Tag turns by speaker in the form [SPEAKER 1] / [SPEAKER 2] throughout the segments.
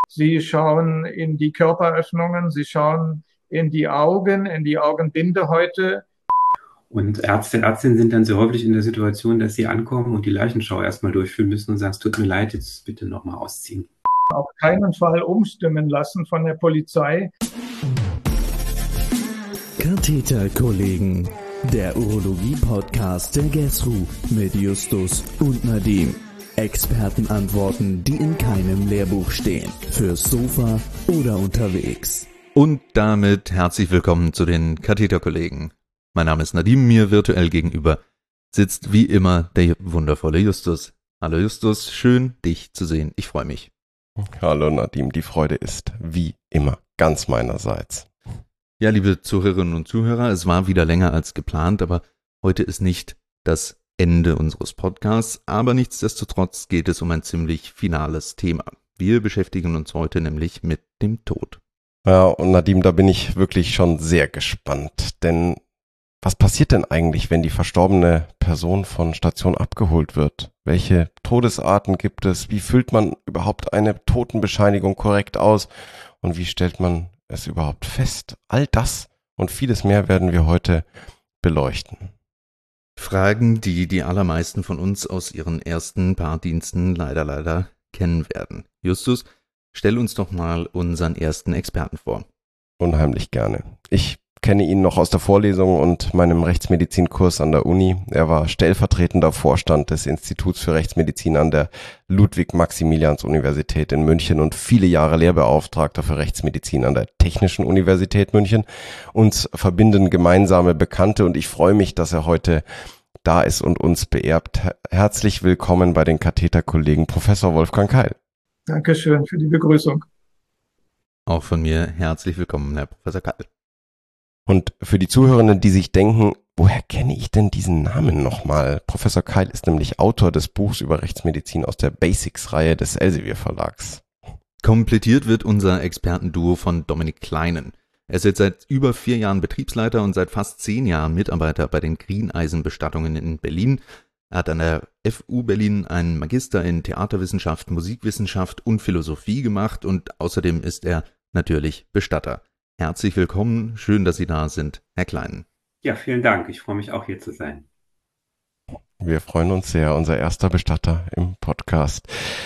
[SPEAKER 1] Sie schauen in die Körperöffnungen, sie schauen in die Augen, in die Augenbindehäute.
[SPEAKER 2] Und Ärzte, Ärztinnen sind dann so häufig in der Situation, dass sie ankommen und die Leichenschau erstmal durchführen müssen und sagen, es tut mir leid, jetzt bitte nochmal ausziehen.
[SPEAKER 1] Auf keinen Fall umstimmen lassen von der Polizei.
[SPEAKER 3] Katheterkollegen, der Urologie-Podcast der GESRU mit Justus und Nadim. Expertenantworten, die in keinem Lehrbuch stehen. Fürs Sofa oder unterwegs.
[SPEAKER 4] Und damit herzlich willkommen zu den Katheterkollegen. Mein Name ist Nadim, mir virtuell gegenüber sitzt wie immer der wundervolle Justus. Hallo Justus, schön dich zu sehen, ich freue mich.
[SPEAKER 5] Hallo Nadim, die Freude ist wie immer ganz meinerseits.
[SPEAKER 4] Ja, liebe Zuhörerinnen und Zuhörer, es war wieder länger als geplant, aber heute ist nicht das Ende unseres Podcasts, aber nichtsdestotrotz geht es um ein ziemlich finales Thema. Wir beschäftigen uns heute nämlich mit dem Tod.
[SPEAKER 5] Ja, und Nadim, da bin ich wirklich schon sehr gespannt, denn was passiert denn eigentlich, wenn die verstorbene Person von Station abgeholt wird? Welche Todesarten gibt es? Wie füllt man überhaupt eine Totenbescheinigung korrekt aus? Und wie stellt man es überhaupt fest? All das und vieles mehr werden wir heute beleuchten.
[SPEAKER 4] Fragen, die die allermeisten von uns aus ihren ersten paar Diensten leider kennen werden. Justus, stell uns doch mal unseren ersten Experten vor.
[SPEAKER 5] Unheimlich gerne. Ich kenne ihn noch aus der Vorlesung und meinem Rechtsmedizinkurs an der Uni. Er war stellvertretender Vorstand des Instituts für Rechtsmedizin an der Ludwig-Maximilians-Universität in München und viele Jahre Lehrbeauftragter für Rechtsmedizin an der Technischen Universität München. Uns verbinden gemeinsame Bekannte und ich freue mich, dass er heute da ist und uns beerbt. Herzlich willkommen bei den Katheterkollegen Professor Wolfgang Keil.
[SPEAKER 1] Dankeschön für die Begrüßung.
[SPEAKER 4] Auch von mir herzlich willkommen, Herr Professor Keil.
[SPEAKER 5] Und für die Zuhörenden, die sich denken, woher kenne ich denn diesen Namen nochmal? Professor Keil ist nämlich Autor des Buchs über Rechtsmedizin aus der Basics-Reihe des Elsevier Verlags.
[SPEAKER 4] Komplettiert wird unser Expertenduo von Dominik Kleinen. Er ist jetzt seit über 4 Jahren Betriebsleiter und seit fast 10 Jahren Mitarbeiter bei den Greeneisen-Bestattungen in Berlin. Er hat an der FU Berlin einen Magister in Theaterwissenschaft, Musikwissenschaft und Philosophie gemacht und außerdem ist er natürlich Bestatter. Herzlich willkommen, schön, dass Sie da sind, Herr Kleinen.
[SPEAKER 2] Ja, vielen Dank. Ich freue mich auch hier zu sein.
[SPEAKER 5] Wir freuen uns sehr, unser erster Bestatter im Podcast.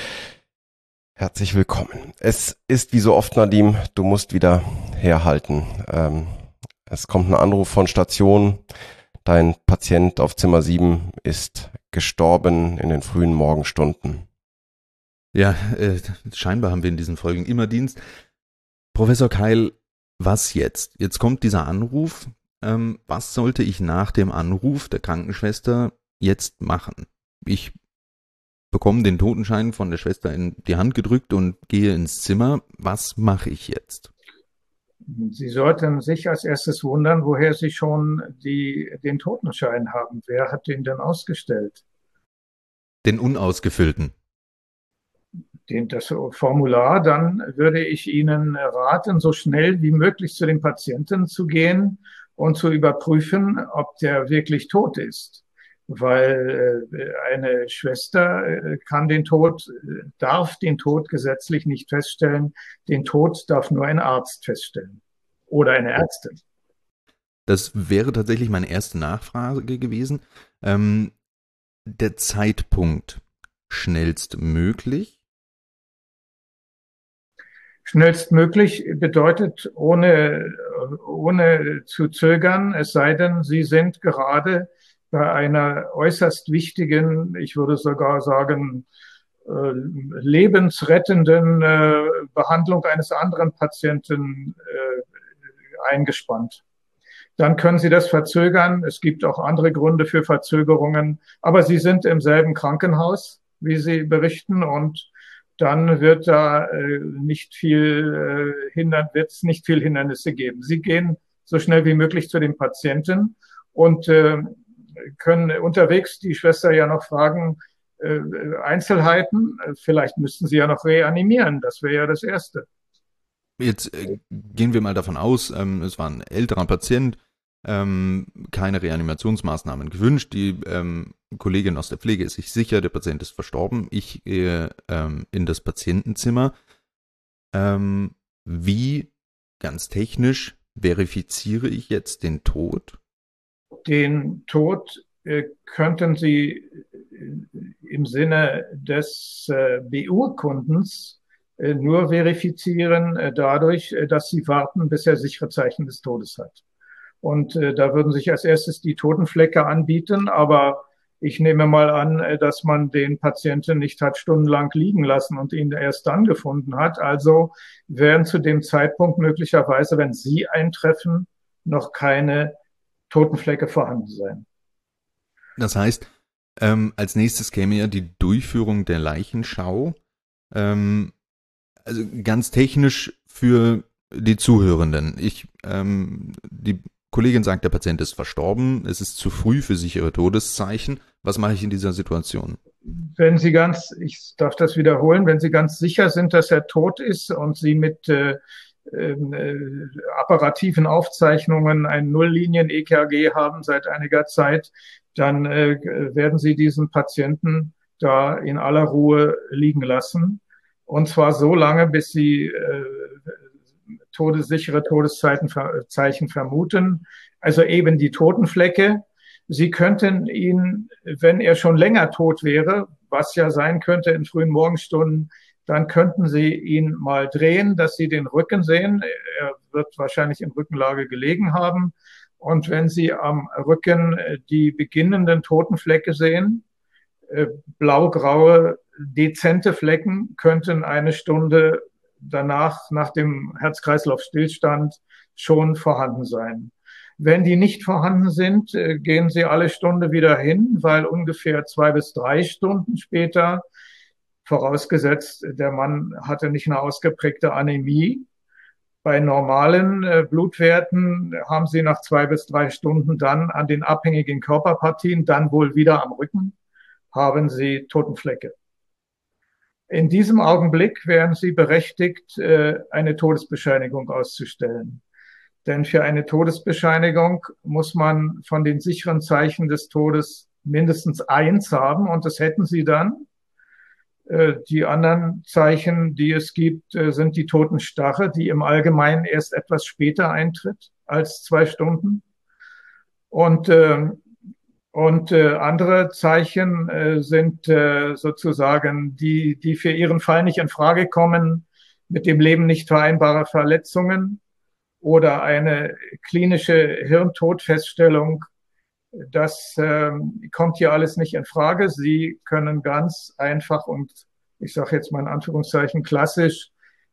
[SPEAKER 5] Herzlich willkommen. Es ist wie so oft, Nadim, du musst wieder herhalten. Es kommt ein Anruf von Station. Dein Patient auf Zimmer 7 ist gestorben in den frühen Morgenstunden.
[SPEAKER 4] Ja, scheinbar haben wir in diesen Folgen immer Dienst. Professor Keil, was jetzt? Jetzt kommt dieser Anruf. Was sollte ich nach dem Anruf der Krankenschwester jetzt machen? Ich bekomme den Totenschein von der Schwester in die Hand gedrückt und gehe ins Zimmer. Was mache ich jetzt?
[SPEAKER 1] Sie sollten sich als erstes wundern, woher Sie schon den Totenschein haben. Wer hat den denn ausgestellt?
[SPEAKER 4] Den unausgefüllten.
[SPEAKER 1] Das Formular, dann würde ich Ihnen raten, so schnell wie möglich zu dem Patienten zu gehen und zu überprüfen, ob der wirklich tot ist. Weil eine Schwester darf den Tod gesetzlich nicht feststellen. Den Tod darf nur ein Arzt feststellen oder eine Ärztin.
[SPEAKER 4] Das wäre tatsächlich meine erste Nachfrage gewesen. Der Zeitpunkt schnellstmöglich?
[SPEAKER 1] Schnellstmöglich bedeutet ohne zu zögern, es sei denn, Sie sind gerade bei einer äußerst wichtigen, ich würde sogar sagen, lebensrettenden Behandlung eines anderen Patienten eingespannt. Dann können Sie das verzögern. Es gibt auch andere Gründe für Verzögerungen, aber Sie sind im selben Krankenhaus, wie Sie berichten, und dann wird da wird es nicht viel Hindernisse geben. Sie gehen so schnell wie möglich zu dem Patienten und können unterwegs die Schwester ja noch fragen, Einzelheiten. Vielleicht müssten Sie ja noch reanimieren. Das wäre ja das Erste.
[SPEAKER 4] Jetzt gehen wir mal davon aus, es war ein älterer Patient, keine Reanimationsmaßnahmen gewünscht. Die Kollegin aus der Pflege ist sich sicher, der Patient ist verstorben. Ich gehe in das Patientenzimmer. Wie, ganz technisch, verifiziere ich jetzt den Tod?
[SPEAKER 1] Den Tod könnten Sie im Sinne des Beurkundens nur verifizieren dadurch, dass Sie warten, bis er sichere Zeichen des Todes hat. Und da würden sich als erstes die Totenflecke anbieten, aber ich nehme mal an, dass man den Patienten nicht hat stundenlang liegen lassen und ihn erst dann gefunden hat. Also werden zu dem Zeitpunkt möglicherweise, wenn Sie eintreffen, noch keine Totenflecke vorhanden sein.
[SPEAKER 4] Das heißt, als nächstes käme ja die Durchführung der Leichenschau. Also ganz technisch für die Zuhörenden. Die Kollegin sagt, der Patient ist verstorben, es ist zu früh für sichere Todeszeichen. Was mache ich in dieser Situation?
[SPEAKER 1] Wenn Sie ich darf das wiederholen, wenn Sie ganz sicher sind, dass er tot ist und Sie mit apparativen Aufzeichnungen ein Nulllinien-EKG haben seit einiger Zeit, dann werden Sie diesen Patienten da in aller Ruhe liegen lassen. Und zwar so lange, bis Sie sichere Todeszeichen vermuten. Also eben die Totenflecke. Sie könnten ihn, wenn er schon länger tot wäre, was ja sein könnte in frühen Morgenstunden, dann könnten Sie ihn mal drehen, dass Sie den Rücken sehen. Er wird wahrscheinlich in Rückenlage gelegen haben. Und wenn Sie am Rücken die beginnenden Totenflecke sehen, blau-graue, dezente Flecken, könnten eine Stunde danach, nach dem Herz-Kreislauf-Stillstand, schon vorhanden sein. Wenn die nicht vorhanden sind, gehen Sie alle Stunde wieder hin, weil ungefähr 2 bis 3 Stunden später, vorausgesetzt, der Mann hatte nicht eine ausgeprägte Anämie, bei normalen Blutwerten haben Sie nach 2 bis 3 Stunden dann an den abhängigen Körperpartien, dann wohl wieder am Rücken, haben Sie Totenflecke. In diesem Augenblick wären Sie berechtigt, eine Todesbescheinigung auszustellen. Denn für eine Todesbescheinigung muss man von den sicheren Zeichen des Todes mindestens 1 haben und das hätten Sie dann. Die anderen Zeichen, die es gibt, sind die Totenstarre, die im Allgemeinen erst etwas später eintritt als 2 Stunden. Und andere Zeichen sind sozusagen die für Ihren Fall nicht in Frage kommen, mit dem Leben nicht vereinbare Verletzungen oder eine klinische Hirntodfeststellung. Das kommt hier alles nicht in Frage. Sie können ganz einfach und ich sage jetzt mal in Anführungszeichen klassisch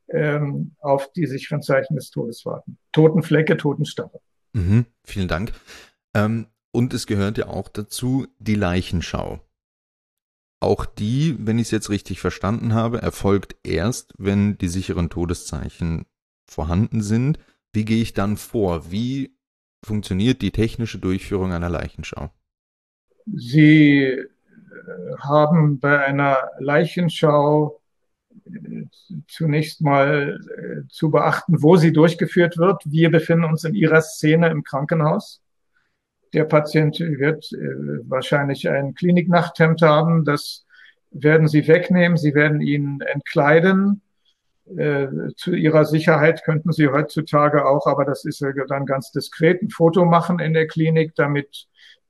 [SPEAKER 1] auf die sicheren Zeichen des Todes warten. Totenflecke, Totenstarre.
[SPEAKER 4] Vielen Dank. Und es gehört ja auch dazu die Leichenschau. Auch die, wenn ich es jetzt richtig verstanden habe, erfolgt erst, wenn die sicheren Todeszeichen vorhanden sind. Wie gehe ich dann vor? Wie funktioniert die technische Durchführung einer Leichenschau?
[SPEAKER 1] Sie haben bei einer Leichenschau zunächst mal zu beachten, wo sie durchgeführt wird. Wir befinden uns in Ihrer Szene im Krankenhaus. Der Patient wird wahrscheinlich ein Kliniknachthemd haben. Das werden Sie wegnehmen. Sie werden ihn entkleiden. Zu Ihrer Sicherheit könnten Sie heutzutage auch, aber das ist ja dann ganz diskret, ein Foto machen in der Klinik, damit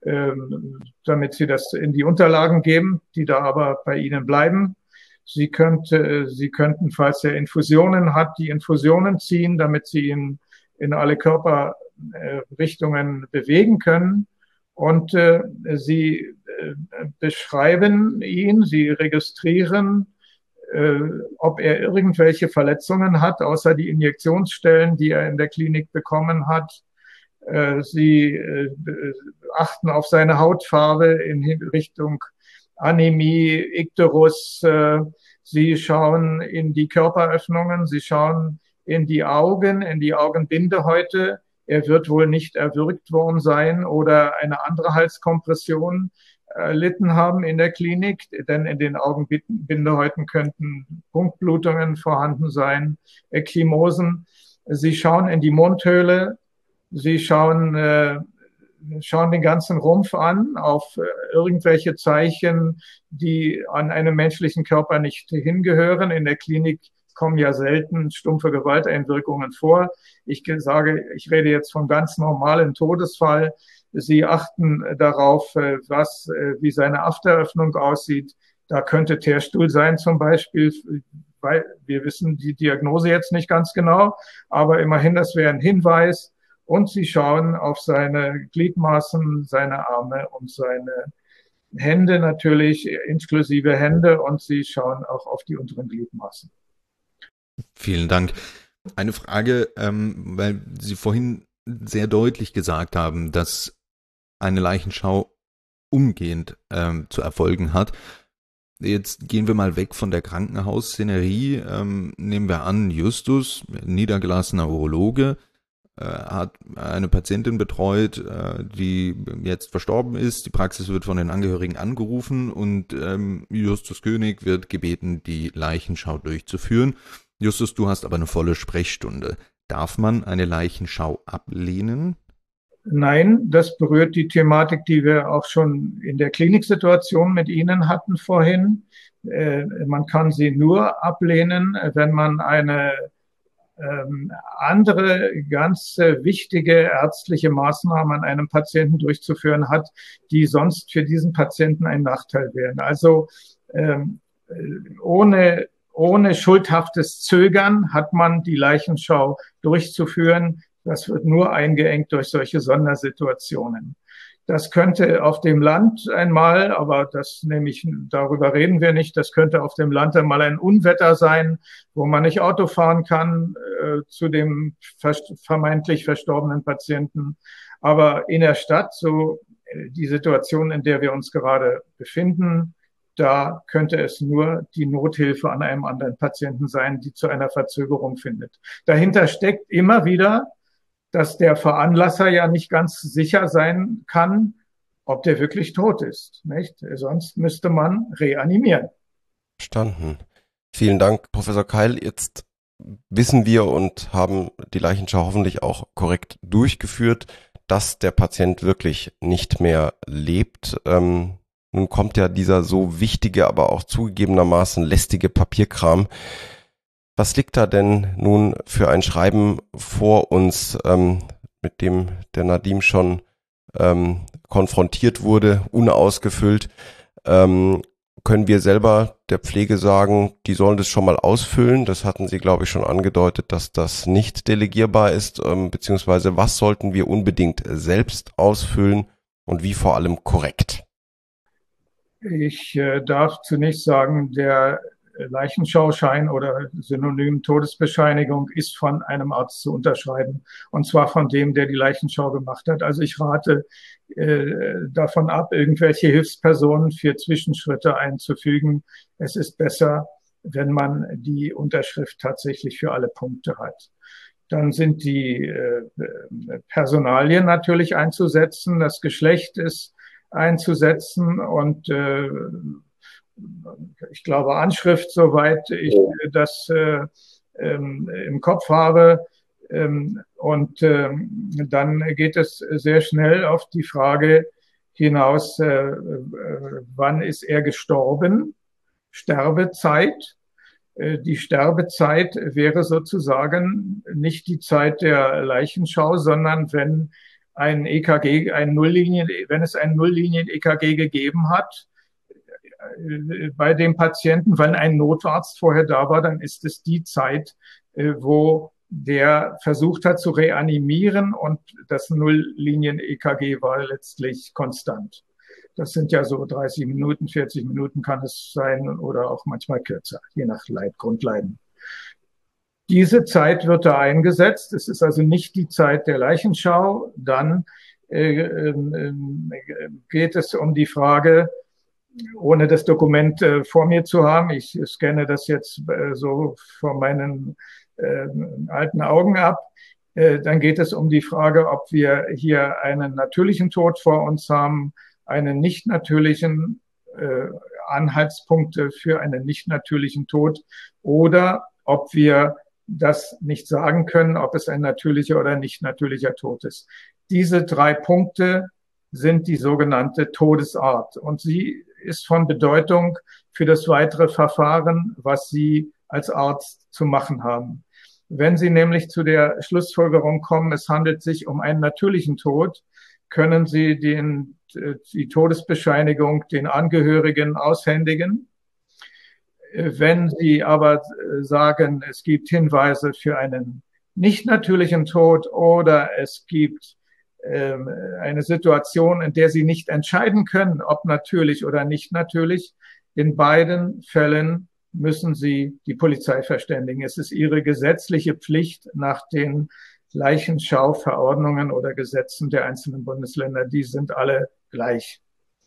[SPEAKER 1] Sie das in die Unterlagen geben, die da aber bei Ihnen bleiben. Sie könnten, falls er Infusionen hat, die Infusionen ziehen, damit Sie ihn in alle Körperrichtungen bewegen können. Und Sie beschreiben ihn, Sie registrieren, ob er irgendwelche Verletzungen hat, außer die Injektionsstellen, die er in der Klinik bekommen hat. Sie achten auf seine Hautfarbe in Richtung Anämie, Ikterus. Sie schauen in die Körperöffnungen, Sie schauen in die Augenbindehäute. Er wird wohl nicht erwürgt worden sein oder eine andere Halskompression erlitten haben in der Klinik, denn in den Augenbindehäuten könnten Punktblutungen vorhanden sein, Ekymosen. Sie schauen in die Mundhöhle, Sie schauen den ganzen Rumpf an, auf irgendwelche Zeichen, die an einem menschlichen Körper nicht hingehören. In der Klinik kommen ja selten stumpfe Gewalteinwirkungen vor. Ich rede jetzt vom ganz normalen Todesfall. Sie achten darauf, wie seine Afteröffnung aussieht. Da könnte Teerstuhl sein zum Beispiel, weil wir wissen die Diagnose jetzt nicht ganz genau, aber immerhin, das wäre ein Hinweis. Und sie schauen auf seine Gliedmaßen, seine Arme und seine Hände natürlich, inklusive Hände, und sie schauen auch auf die unteren Gliedmaßen.
[SPEAKER 4] Vielen Dank. Eine Frage, weil Sie vorhin sehr deutlich gesagt haben, dass eine Leichenschau umgehend zu erfolgen hat. Jetzt gehen wir mal weg von der Krankenhausszenerie. Nehmen wir an, Justus, niedergelassener Urologe, hat eine Patientin betreut, die jetzt verstorben ist. Die Praxis wird von den Angehörigen angerufen und Justus König wird gebeten, die Leichenschau durchzuführen. Justus, du hast aber eine volle Sprechstunde. Darf man eine Leichenschau ablehnen?
[SPEAKER 1] Nein, das berührt die Thematik, die wir auch schon in der Kliniksituation mit Ihnen hatten vorhin. Man kann sie nur ablehnen, wenn man eine andere ganz wichtige ärztliche Maßnahme an einem Patienten durchzuführen hat, die sonst für diesen Patienten ein Nachteil wären. Also ohne schuldhaftes Zögern hat man die Leichenschau durchzuführen. Das wird nur eingeengt durch solche Sondersituationen. Das könnte auf dem Land einmal, aber darüber reden wir nicht, das könnte auf dem Land einmal ein Unwetter sein, wo man nicht Auto fahren kann zu dem vermeintlich verstorbenen Patienten. Aber in der Stadt, so die Situation, in der wir uns gerade befinden, da könnte es nur die Nothilfe an einem anderen Patienten sein, die zu einer Verzögerung findet. Dahinter steckt immer wieder, dass der Veranlasser ja nicht ganz sicher sein kann, ob der wirklich tot ist, nicht? Sonst müsste man reanimieren.
[SPEAKER 5] Verstanden. Vielen Dank, Professor Keil. Jetzt wissen wir und haben die Leichenschau hoffentlich auch korrekt durchgeführt, dass der Patient wirklich nicht mehr lebt. Nun kommt ja dieser so wichtige, aber auch zugegebenermaßen lästige Papierkram. Was liegt da denn nun für ein Schreiben vor uns, mit dem der Nadim schon konfrontiert wurde, unausgefüllt? Können wir selber der Pflege sagen, die sollen das schon mal ausfüllen? Das hatten Sie, glaube ich, schon angedeutet, dass das nicht delegierbar ist, beziehungsweise was sollten wir unbedingt selbst ausfüllen und wie vor allem korrekt?
[SPEAKER 1] Ich darf zunächst sagen, der Leichenschauschein oder Synonym Todesbescheinigung ist von einem Arzt zu unterschreiben, und zwar von dem, der die Leichenschau gemacht hat. Also ich rate davon ab, irgendwelche Hilfspersonen für Zwischenschritte einzufügen. Es ist besser, wenn man die Unterschrift tatsächlich für alle Punkte hat. Dann sind die Personalien natürlich einzusetzen, das Geschlecht ist einzusetzen und ich glaube Anschrift, soweit ich das im Kopf habe. Und dann geht es sehr schnell auf die Frage hinaus, wann ist er gestorben? Sterbezeit. Die Sterbezeit wäre sozusagen nicht die Zeit der Leichenschau, sondern wenn ein EKG, wenn es ein Nulllinien-EKG gegeben hat, bei dem Patienten, weil ein Notarzt vorher da war, dann ist es die Zeit, wo der versucht hat zu reanimieren, und das Nulllinien-EKG war letztlich konstant. Das sind ja so 30 Minuten, 40 Minuten kann es sein oder auch manchmal kürzer, je nach Grundleiden. Diese Zeit wird da eingesetzt. Es ist also nicht die Zeit der Leichenschau. Dann geht es um die Frage, ohne das Dokument vor mir zu haben, ich scanne das jetzt so vor meinen alten Augen ab, dann geht es um die Frage, ob wir hier einen natürlichen Tod vor uns haben, einen nicht natürlichen Anhaltspunkte für einen nicht natürlichen Tod, oder ob wir das nicht sagen können, ob es ein natürlicher oder nicht natürlicher Tod ist. Diese 3 Punkte sind die sogenannte Todesart, und sie ist von Bedeutung für das weitere Verfahren, was Sie als Arzt zu machen haben. Wenn Sie nämlich zu der Schlussfolgerung kommen, es handelt sich um einen natürlichen Tod, können Sie die Todesbescheinigung den Angehörigen aushändigen. Wenn Sie aber sagen, es gibt Hinweise für einen nicht natürlichen Tod oder es gibt eine Situation, in der Sie nicht entscheiden können, ob natürlich oder nicht natürlich, in beiden Fällen müssen Sie die Polizei verständigen. Es ist Ihre gesetzliche Pflicht nach den Leichenschauverordnungen oder Gesetzen der einzelnen Bundesländer. Die sind alle gleich.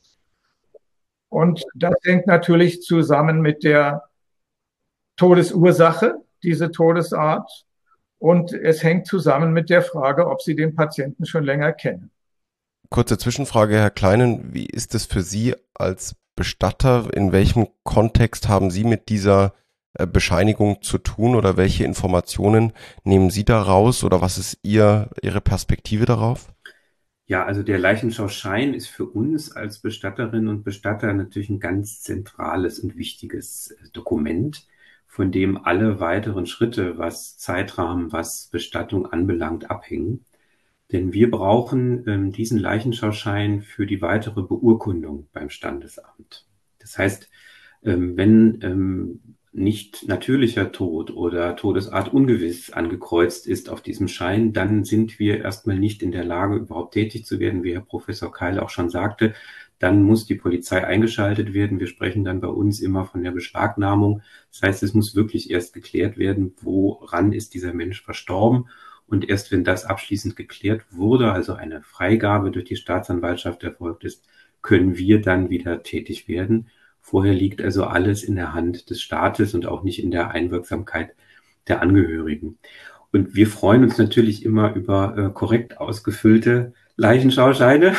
[SPEAKER 1] Und das hängt natürlich zusammen mit der Todesursache, diese Todesart. Und es hängt zusammen mit der Frage, ob Sie den Patienten schon länger kennen.
[SPEAKER 5] Kurze Zwischenfrage, Herr Kleinen. Wie ist es für Sie als Bestatter? In welchem Kontext haben Sie mit dieser Bescheinigung zu tun oder welche Informationen nehmen Sie da raus oder was ist Ihre Perspektive darauf?
[SPEAKER 2] Ja, also der Leichenschauschein ist für uns als Bestatterinnen und Bestatter natürlich ein ganz zentrales und wichtiges Dokument, von dem alle weiteren Schritte, was Zeitrahmen, was Bestattung anbelangt, abhängen. Denn wir brauchen diesen Leichenschauschein für die weitere Beurkundung beim Standesamt. Das heißt, wenn nicht natürlicher Tod oder Todesart ungewiss angekreuzt ist auf diesem Schein, dann sind wir erstmal nicht in der Lage, überhaupt tätig zu werden, wie Herr Professor Keil auch schon sagte. Dann muss die Polizei eingeschaltet werden. Wir sprechen dann bei uns immer von der Beschlagnahmung. Das heißt, es muss wirklich erst geklärt werden, woran ist dieser Mensch verstorben. Und erst wenn das abschließend geklärt wurde, also eine Freigabe durch die Staatsanwaltschaft erfolgt ist, können wir dann wieder tätig werden. Vorher liegt also alles in der Hand des Staates und auch nicht in der Einwirksamkeit der Angehörigen. Und wir freuen uns natürlich immer über korrekt ausgefüllte Leichenschauscheine,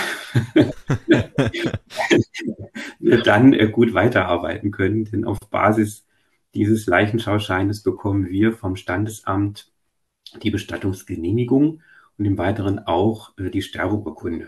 [SPEAKER 2] wir dann gut weiterarbeiten können. Denn auf Basis dieses Leichenschauscheines bekommen wir vom Standesamt die Bestattungsgenehmigung und im Weiteren auch die Sterbeurkunde.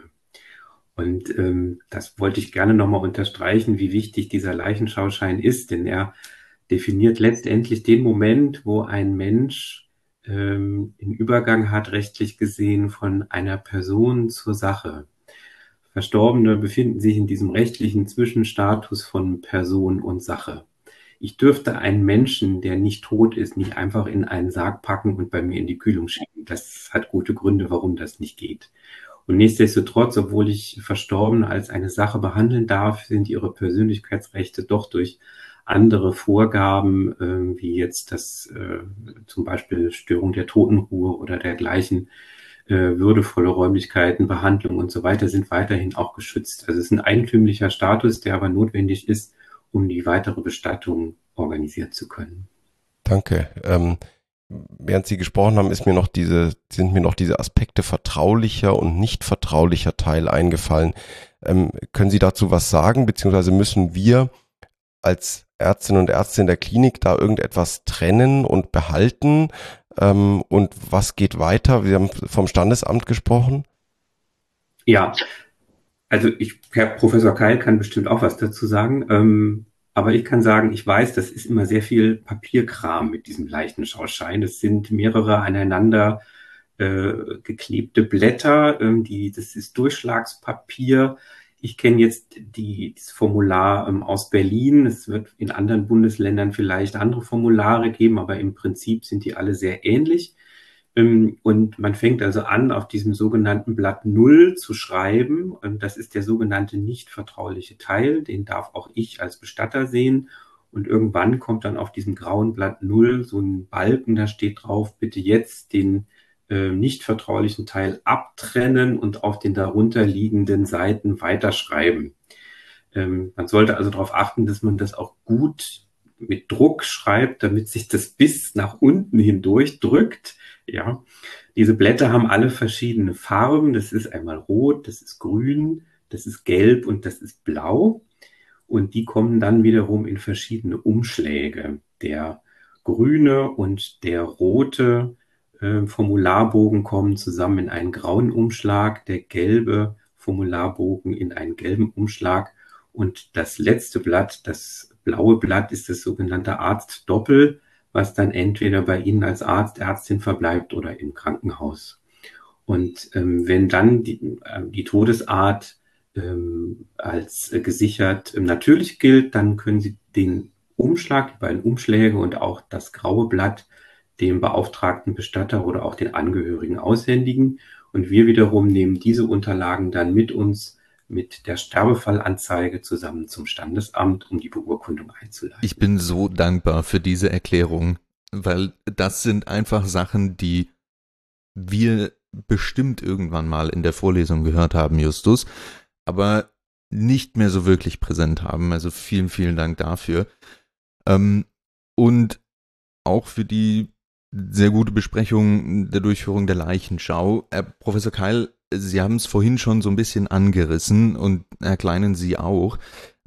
[SPEAKER 2] Und das wollte ich gerne nochmal unterstreichen, wie wichtig dieser Leichenschauschein ist, denn er definiert letztendlich den Moment, wo ein Mensch den Übergang hat, rechtlich gesehen, von einer Person zur Sache. Verstorbene befinden sich in diesem rechtlichen Zwischenstatus von Person und Sache. Ich dürfte einen Menschen, der nicht tot ist, nicht einfach in einen Sarg packen und bei mir in die Kühlung schicken. Das hat gute Gründe, warum das nicht geht. Und nichtsdestotrotz, obwohl ich Verstorbene als eine Sache behandeln darf, sind ihre Persönlichkeitsrechte doch durch andere Vorgaben, wie jetzt das zum Beispiel Störung der Totenruhe oder dergleichen, würdevolle Räumlichkeiten, Behandlung und so weiter, sind weiterhin auch geschützt. Also es ist ein eigentümlicher Status, der aber notwendig ist, um die weitere Bestattung organisieren zu können.
[SPEAKER 5] Danke. Während Sie gesprochen haben, sind mir noch diese Aspekte vertraulicher und nicht vertraulicher Teil eingefallen. Können Sie dazu was sagen, beziehungsweise müssen wir als Ärztinnen und Ärzte in der Klinik da irgendetwas trennen und behalten? Und was geht weiter? Wir haben vom Standesamt gesprochen.
[SPEAKER 2] Ja, also Herr Professor Keil kann bestimmt auch was dazu sagen. Aber ich kann sagen, ich weiß, das ist immer sehr viel Papierkram mit diesem Leichenschauschein. Es sind mehrere aneinander geklebte Blätter. Das ist Durchschlagspapier. Ich kenne jetzt das Formular aus Berlin. Es wird in anderen Bundesländern vielleicht andere Formulare geben, aber im Prinzip sind die alle sehr ähnlich. Und man fängt also an, auf diesem sogenannten Blatt 0 zu schreiben. Und das ist der sogenannte nicht vertrauliche Teil. Den darf auch ich als Bestatter sehen. Und irgendwann kommt dann auf diesem grauen Blatt 0 so ein Balken, da steht drauf, bitte jetzt den nicht vertraulichen Teil abtrennen und auf den darunter liegenden Seiten weiterschreiben. Man sollte also darauf achten, dass man das auch gut mit Druck schreibt, damit sich das bis nach unten hindurch drückt. Ja, diese Blätter haben alle verschiedene Farben. Das ist einmal rot, das ist grün, das ist gelb und das ist blau. Und die kommen dann wiederum in verschiedene Umschläge. Der grüne und der rote Formularbogen kommen zusammen in einen grauen Umschlag, der gelbe Formularbogen in einen gelben Umschlag und das letzte Blatt, das blaue Blatt, ist das sogenannte Arztdoppel, was dann entweder bei Ihnen als Arzt, Ärztin verbleibt oder im Krankenhaus. Und wenn dann die Todesart als gesichert natürlich gilt, dann können Sie den Umschlag, die beiden Umschläge und auch das graue Blatt dem beauftragten Bestatter oder auch den Angehörigen aushändigen. Und wir wiederum nehmen diese Unterlagen dann mit uns mit der Sterbefallanzeige zusammen zum Standesamt, um die Beurkundung einzuleiten.
[SPEAKER 4] Ich bin so dankbar für diese Erklärung, weil das sind einfach Sachen, die wir bestimmt irgendwann mal in der Vorlesung gehört haben, Justus, aber nicht mehr so wirklich präsent haben. Also vielen, vielen Dank dafür. Und auch für die sehr gute Besprechung der Durchführung der Leichenschau. Herr Professor Keil, Sie haben es vorhin schon so ein bisschen angerissen und Herr Kleinen, Sie auch.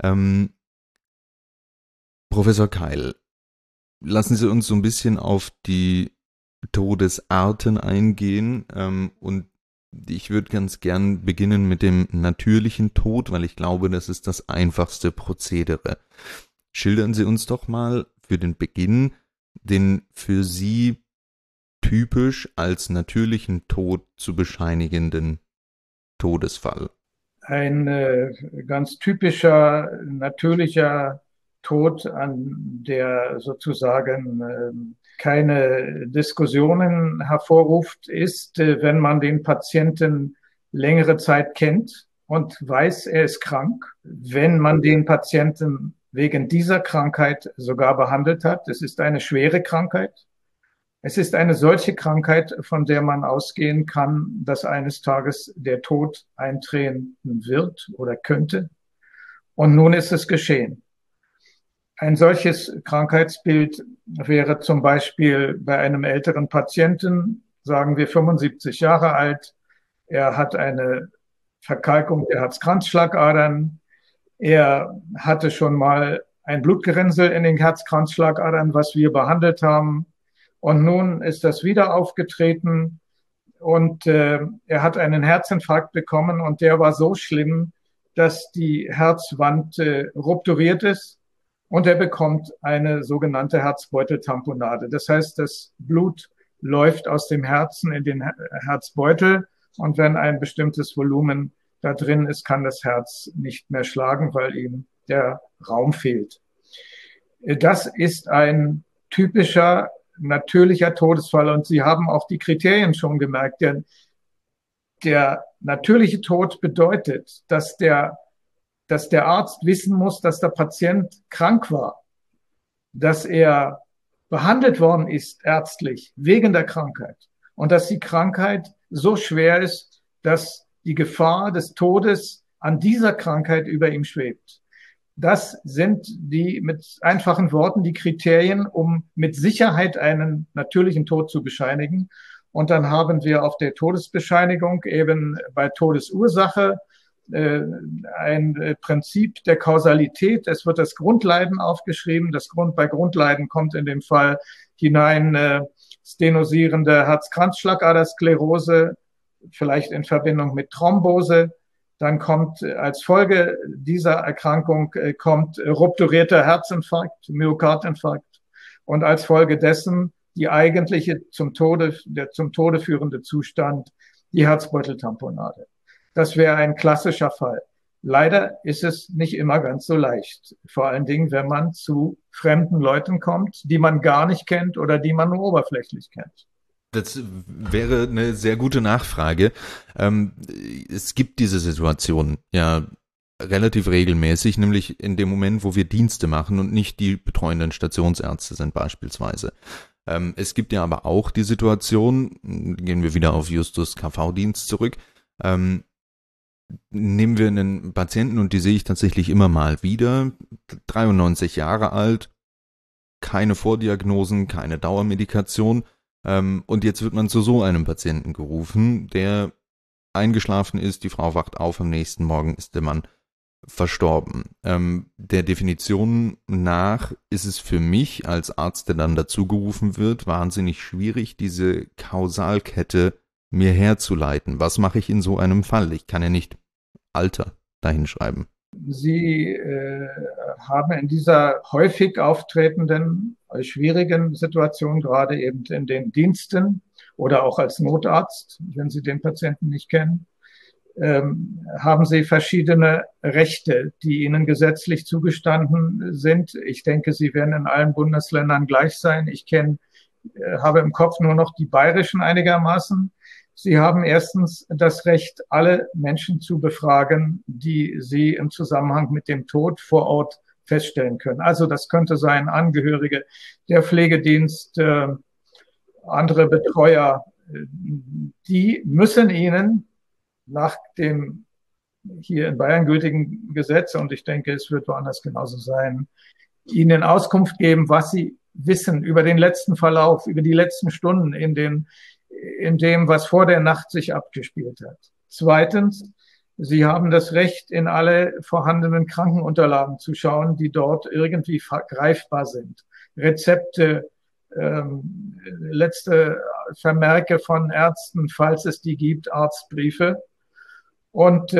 [SPEAKER 4] Professor Keil, lassen Sie uns so ein bisschen auf die Todesarten eingehen und ich würde ganz gern beginnen mit dem natürlichen Tod, weil ich glaube, das ist das einfachste Prozedere. Schildern Sie uns doch mal für den Beginn den für Sie typisch als natürlichen Tod zu bescheinigenden Todesfall.
[SPEAKER 1] Ein ganz typischer natürlicher Tod, an der sozusagen keine Diskussionen hervorruft, ist, wenn man den Patienten längere Zeit kennt und weiß, er ist krank, wenn man den Patienten wegen dieser Krankheit sogar behandelt hat. Es ist eine schwere Krankheit. Es ist eine solche Krankheit, von der man ausgehen kann, dass eines Tages der Tod eintreten wird oder könnte. Und nun ist es geschehen. Ein solches Krankheitsbild wäre zum Beispiel bei einem älteren Patienten, sagen wir 75 Jahre alt. Er hat eine Verkalkung der Herzkranzschlagadern. Er hatte schon mal ein Blutgerinnsel in den Herzkranzschlagadern, was wir behandelt haben. Und nun ist das wieder aufgetreten und er hat einen Herzinfarkt bekommen und der war so schlimm, dass die Herzwand rupturiert ist und er bekommt eine sogenannte Herzbeuteltamponade. Das heißt, das Blut läuft aus dem Herzen in den Herzbeutel und wenn ein bestimmtes Volumen da drin ist, kann das Herz nicht mehr schlagen, weil ihm der Raum fehlt. Das ist ein typischer natürlicher Todesfall und Sie haben auch die Kriterien schon gemerkt. Der natürliche Tod bedeutet, dass der Arzt wissen muss, dass der Patient krank war, dass er behandelt worden ist ärztlich wegen der Krankheit und dass die Krankheit so schwer ist, dass die Gefahr des Todes an dieser Krankheit über ihm schwebt. Das sind mit einfachen Worten die Kriterien, um mit Sicherheit einen natürlichen Tod zu bescheinigen. Und dann haben wir auf der Todesbescheinigung eben bei Todesursache ein Prinzip der Kausalität. Es wird das Grundleiden aufgeschrieben. Bei Grundleiden kommt in dem Fall hinein stenosierende Herzkranzschlagadersklerose, vielleicht in Verbindung mit Thrombose. Dann kommt als Folge dieser Erkrankung rupturierter Herzinfarkt, Myokardinfarkt und als Folge dessen die eigentliche zum Tode führende Zustand, die Herzbeuteltamponade. Das wäre ein klassischer Fall. Leider ist es nicht immer ganz so leicht. Vor allen Dingen, wenn man zu fremden Leuten kommt, die man gar nicht kennt oder die man nur oberflächlich kennt.
[SPEAKER 4] Das wäre eine sehr gute Nachfrage. Es gibt diese Situation ja relativ regelmäßig, nämlich in dem Moment, wo wir Dienste machen und nicht die betreuenden Stationsärzte sind beispielsweise. Es gibt ja aber auch die Situation, gehen wir wieder auf Justus KV-Dienst zurück, nehmen wir einen Patienten und die sehe ich tatsächlich immer mal wieder, 93 Jahre alt, keine Vordiagnosen, keine Dauermedikation, und jetzt wird man zu so einem Patienten gerufen, der eingeschlafen ist, die Frau wacht auf, am nächsten Morgen ist der Mann verstorben. Der Definition nach ist es für mich als Arzt, der dann dazu gerufen wird, wahnsinnig schwierig, diese Kausalkette mir herzuleiten. Was mache ich in so einem Fall? Ich kann ja nicht Alter dahinschreiben.
[SPEAKER 1] Sie haben in dieser häufig auftretenden, schwierigen Situation, gerade eben in den Diensten oder auch als Notarzt, wenn Sie den Patienten nicht kennen, haben Sie verschiedene Rechte, die Ihnen gesetzlich zugestanden sind. Ich denke, sie werden in allen Bundesländern gleich sein. Ich habe im Kopf nur noch die bayerischen einigermaßen. Sie haben erstens das Recht, alle Menschen zu befragen, die Sie im Zusammenhang mit dem Tod vor Ort feststellen können. Also das könnte sein Angehörige, der Pflegedienst, andere Betreuer. Die müssen Ihnen nach dem hier in Bayern gültigen Gesetz, und ich denke, es wird woanders genauso sein, Ihnen Auskunft geben, was Sie wissen über den letzten Verlauf, über die letzten Stunden in dem, was vor der Nacht sich abgespielt hat. Zweitens, Sie haben das Recht, in alle vorhandenen Krankenunterlagen zu schauen, die dort irgendwie greifbar sind. Rezepte, letzte Vermerke von Ärzten, falls es die gibt, Arztbriefe. Und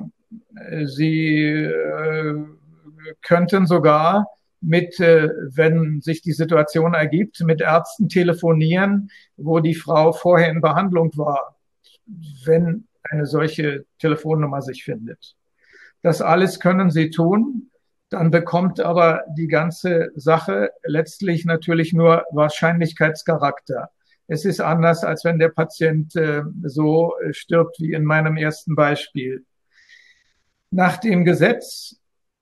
[SPEAKER 1] Sie könnten sogar wenn sich die Situation ergibt, mit Ärzten telefonieren, wo die Frau vorher in Behandlung war, wenn eine solche Telefonnummer sich findet. Das alles können Sie tun. Dann bekommt aber die ganze Sache letztlich natürlich nur Wahrscheinlichkeitscharakter. Es ist anders, als wenn der Patient so stirbt wie in meinem ersten Beispiel. Nach dem Gesetz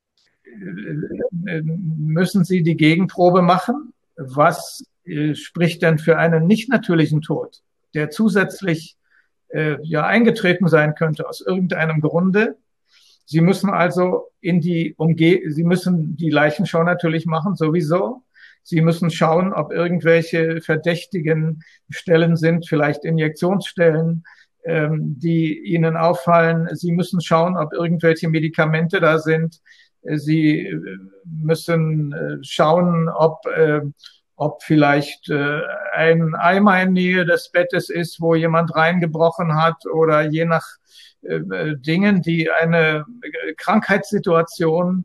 [SPEAKER 1] müssen Sie die Gegenprobe machen. Was spricht denn für einen nicht natürlichen Tod, der zusätzlich eingetreten sein könnte aus irgendeinem Grunde? Sie müssen also Sie müssen die Leichenschau natürlich machen, sowieso. Sie müssen schauen, ob irgendwelche verdächtigen Stellen sind, vielleicht Injektionsstellen, die Ihnen auffallen. Sie müssen schauen, ob irgendwelche Medikamente da sind. Sie müssen schauen, ob vielleicht ein Eimer in Nähe des Bettes ist, wo jemand reingebrochen hat, oder je nach Dingen, die eine Krankheitssituation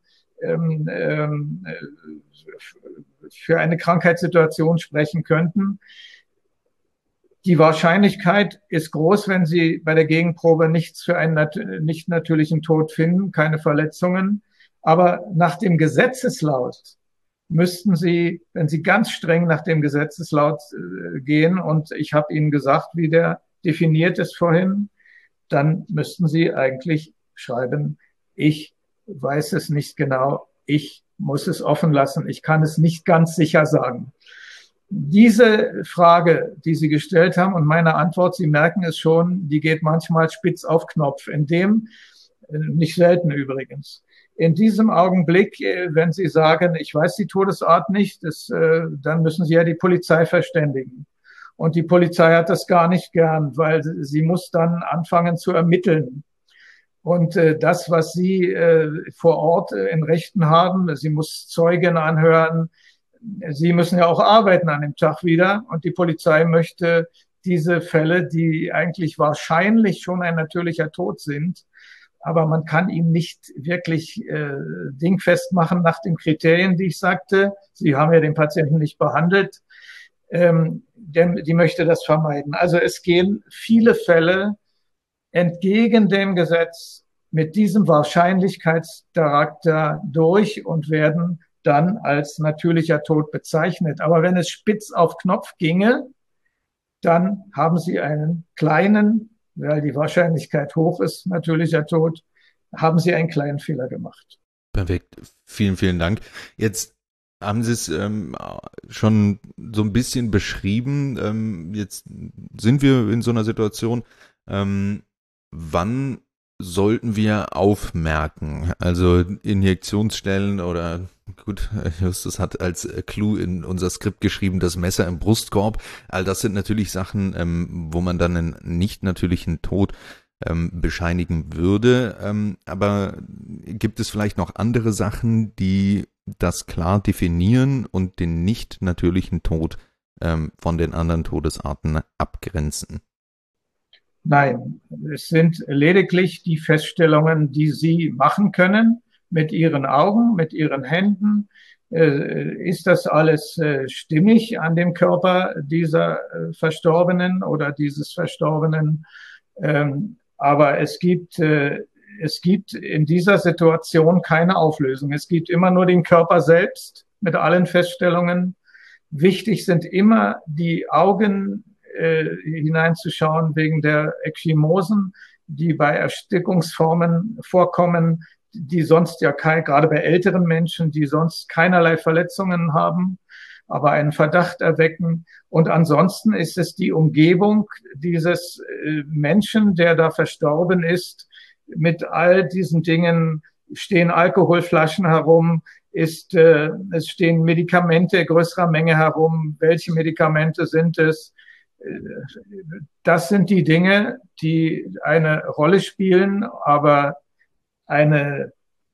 [SPEAKER 1] für eine Krankheitssituation sprechen könnten. Die Wahrscheinlichkeit ist groß, wenn Sie bei der Gegenprobe nichts für einen nicht natürlichen Tod finden, keine Verletzungen. Aber nach dem Gesetzeslaut müssten Sie, wenn Sie ganz streng nach dem Gesetzeslaut gehen, und ich habe Ihnen gesagt, wie der definiert ist vorhin, dann müssten Sie eigentlich schreiben, ich weiß es nicht genau, ich muss es offen lassen, ich kann es nicht ganz sicher sagen. Diese Frage, die Sie gestellt haben, und meine Antwort, Sie merken es schon, die geht manchmal spitz auf Knopf, nicht selten übrigens. In diesem Augenblick, wenn Sie sagen, ich weiß die Todesart nicht, dann müssen Sie ja die Polizei verständigen. Und die Polizei hat das gar nicht gern, weil sie muss dann anfangen zu ermitteln. Und das, was Sie vor Ort in Rechten haben, sie muss Zeugen anhören, Sie müssen ja auch arbeiten an dem Tag wieder. Und die Polizei möchte diese Fälle, die eigentlich wahrscheinlich schon ein natürlicher Tod sind, aber man kann ihn nicht wirklich dingfest machen nach den Kriterien, die ich sagte. Sie haben ja den Patienten nicht behandelt. Denn die möchte das vermeiden. Also es gehen viele Fälle entgegen dem Gesetz mit diesem Wahrscheinlichkeitscharakter durch und werden dann als natürlicher Tod bezeichnet. Aber wenn es spitz auf Knopf ginge, dann haben Sie einen kleinen, weil die Wahrscheinlichkeit hoch ist, natürlicher Tod, haben Sie einen kleinen Fehler gemacht.
[SPEAKER 4] Perfekt. Vielen, vielen Dank. Jetzt haben Sie es schon so ein bisschen beschrieben. Jetzt sind wir in so einer Situation. Wann sollten wir aufmerken? Also Injektionsstellen oder gut, Justus hat als Clou in unser Skript geschrieben, das Messer im Brustkorb. All das sind natürlich Sachen, wo man dann einen nicht natürlichen Tod bescheinigen würde. Aber gibt es vielleicht noch andere Sachen, die das klar definieren und den nicht natürlichen Tod von den anderen Todesarten abgrenzen?
[SPEAKER 1] Nein, es sind lediglich die Feststellungen, die Sie machen können mit ihren Augen, mit ihren Händen. Ist das alles stimmig an dem Körper dieser Verstorbenen oder dieses Verstorbenen? Aber es gibt in dieser Situation keine Auflösung. Es gibt immer nur den Körper selbst mit allen Feststellungen. Wichtig sind immer die Augen hineinzuschauen wegen der Ecchymosen, die bei Erstickungsformen vorkommen, die sonst ja gerade bei älteren Menschen, die sonst keinerlei Verletzungen haben, aber einen Verdacht erwecken. Und ansonsten ist es die Umgebung dieses Menschen, der da verstorben ist, mit all diesen Dingen. Stehen Alkoholflaschen herum, es stehen Medikamente größerer Menge herum. Welche Medikamente sind es? Das sind die Dinge, die eine Rolle spielen, aber ein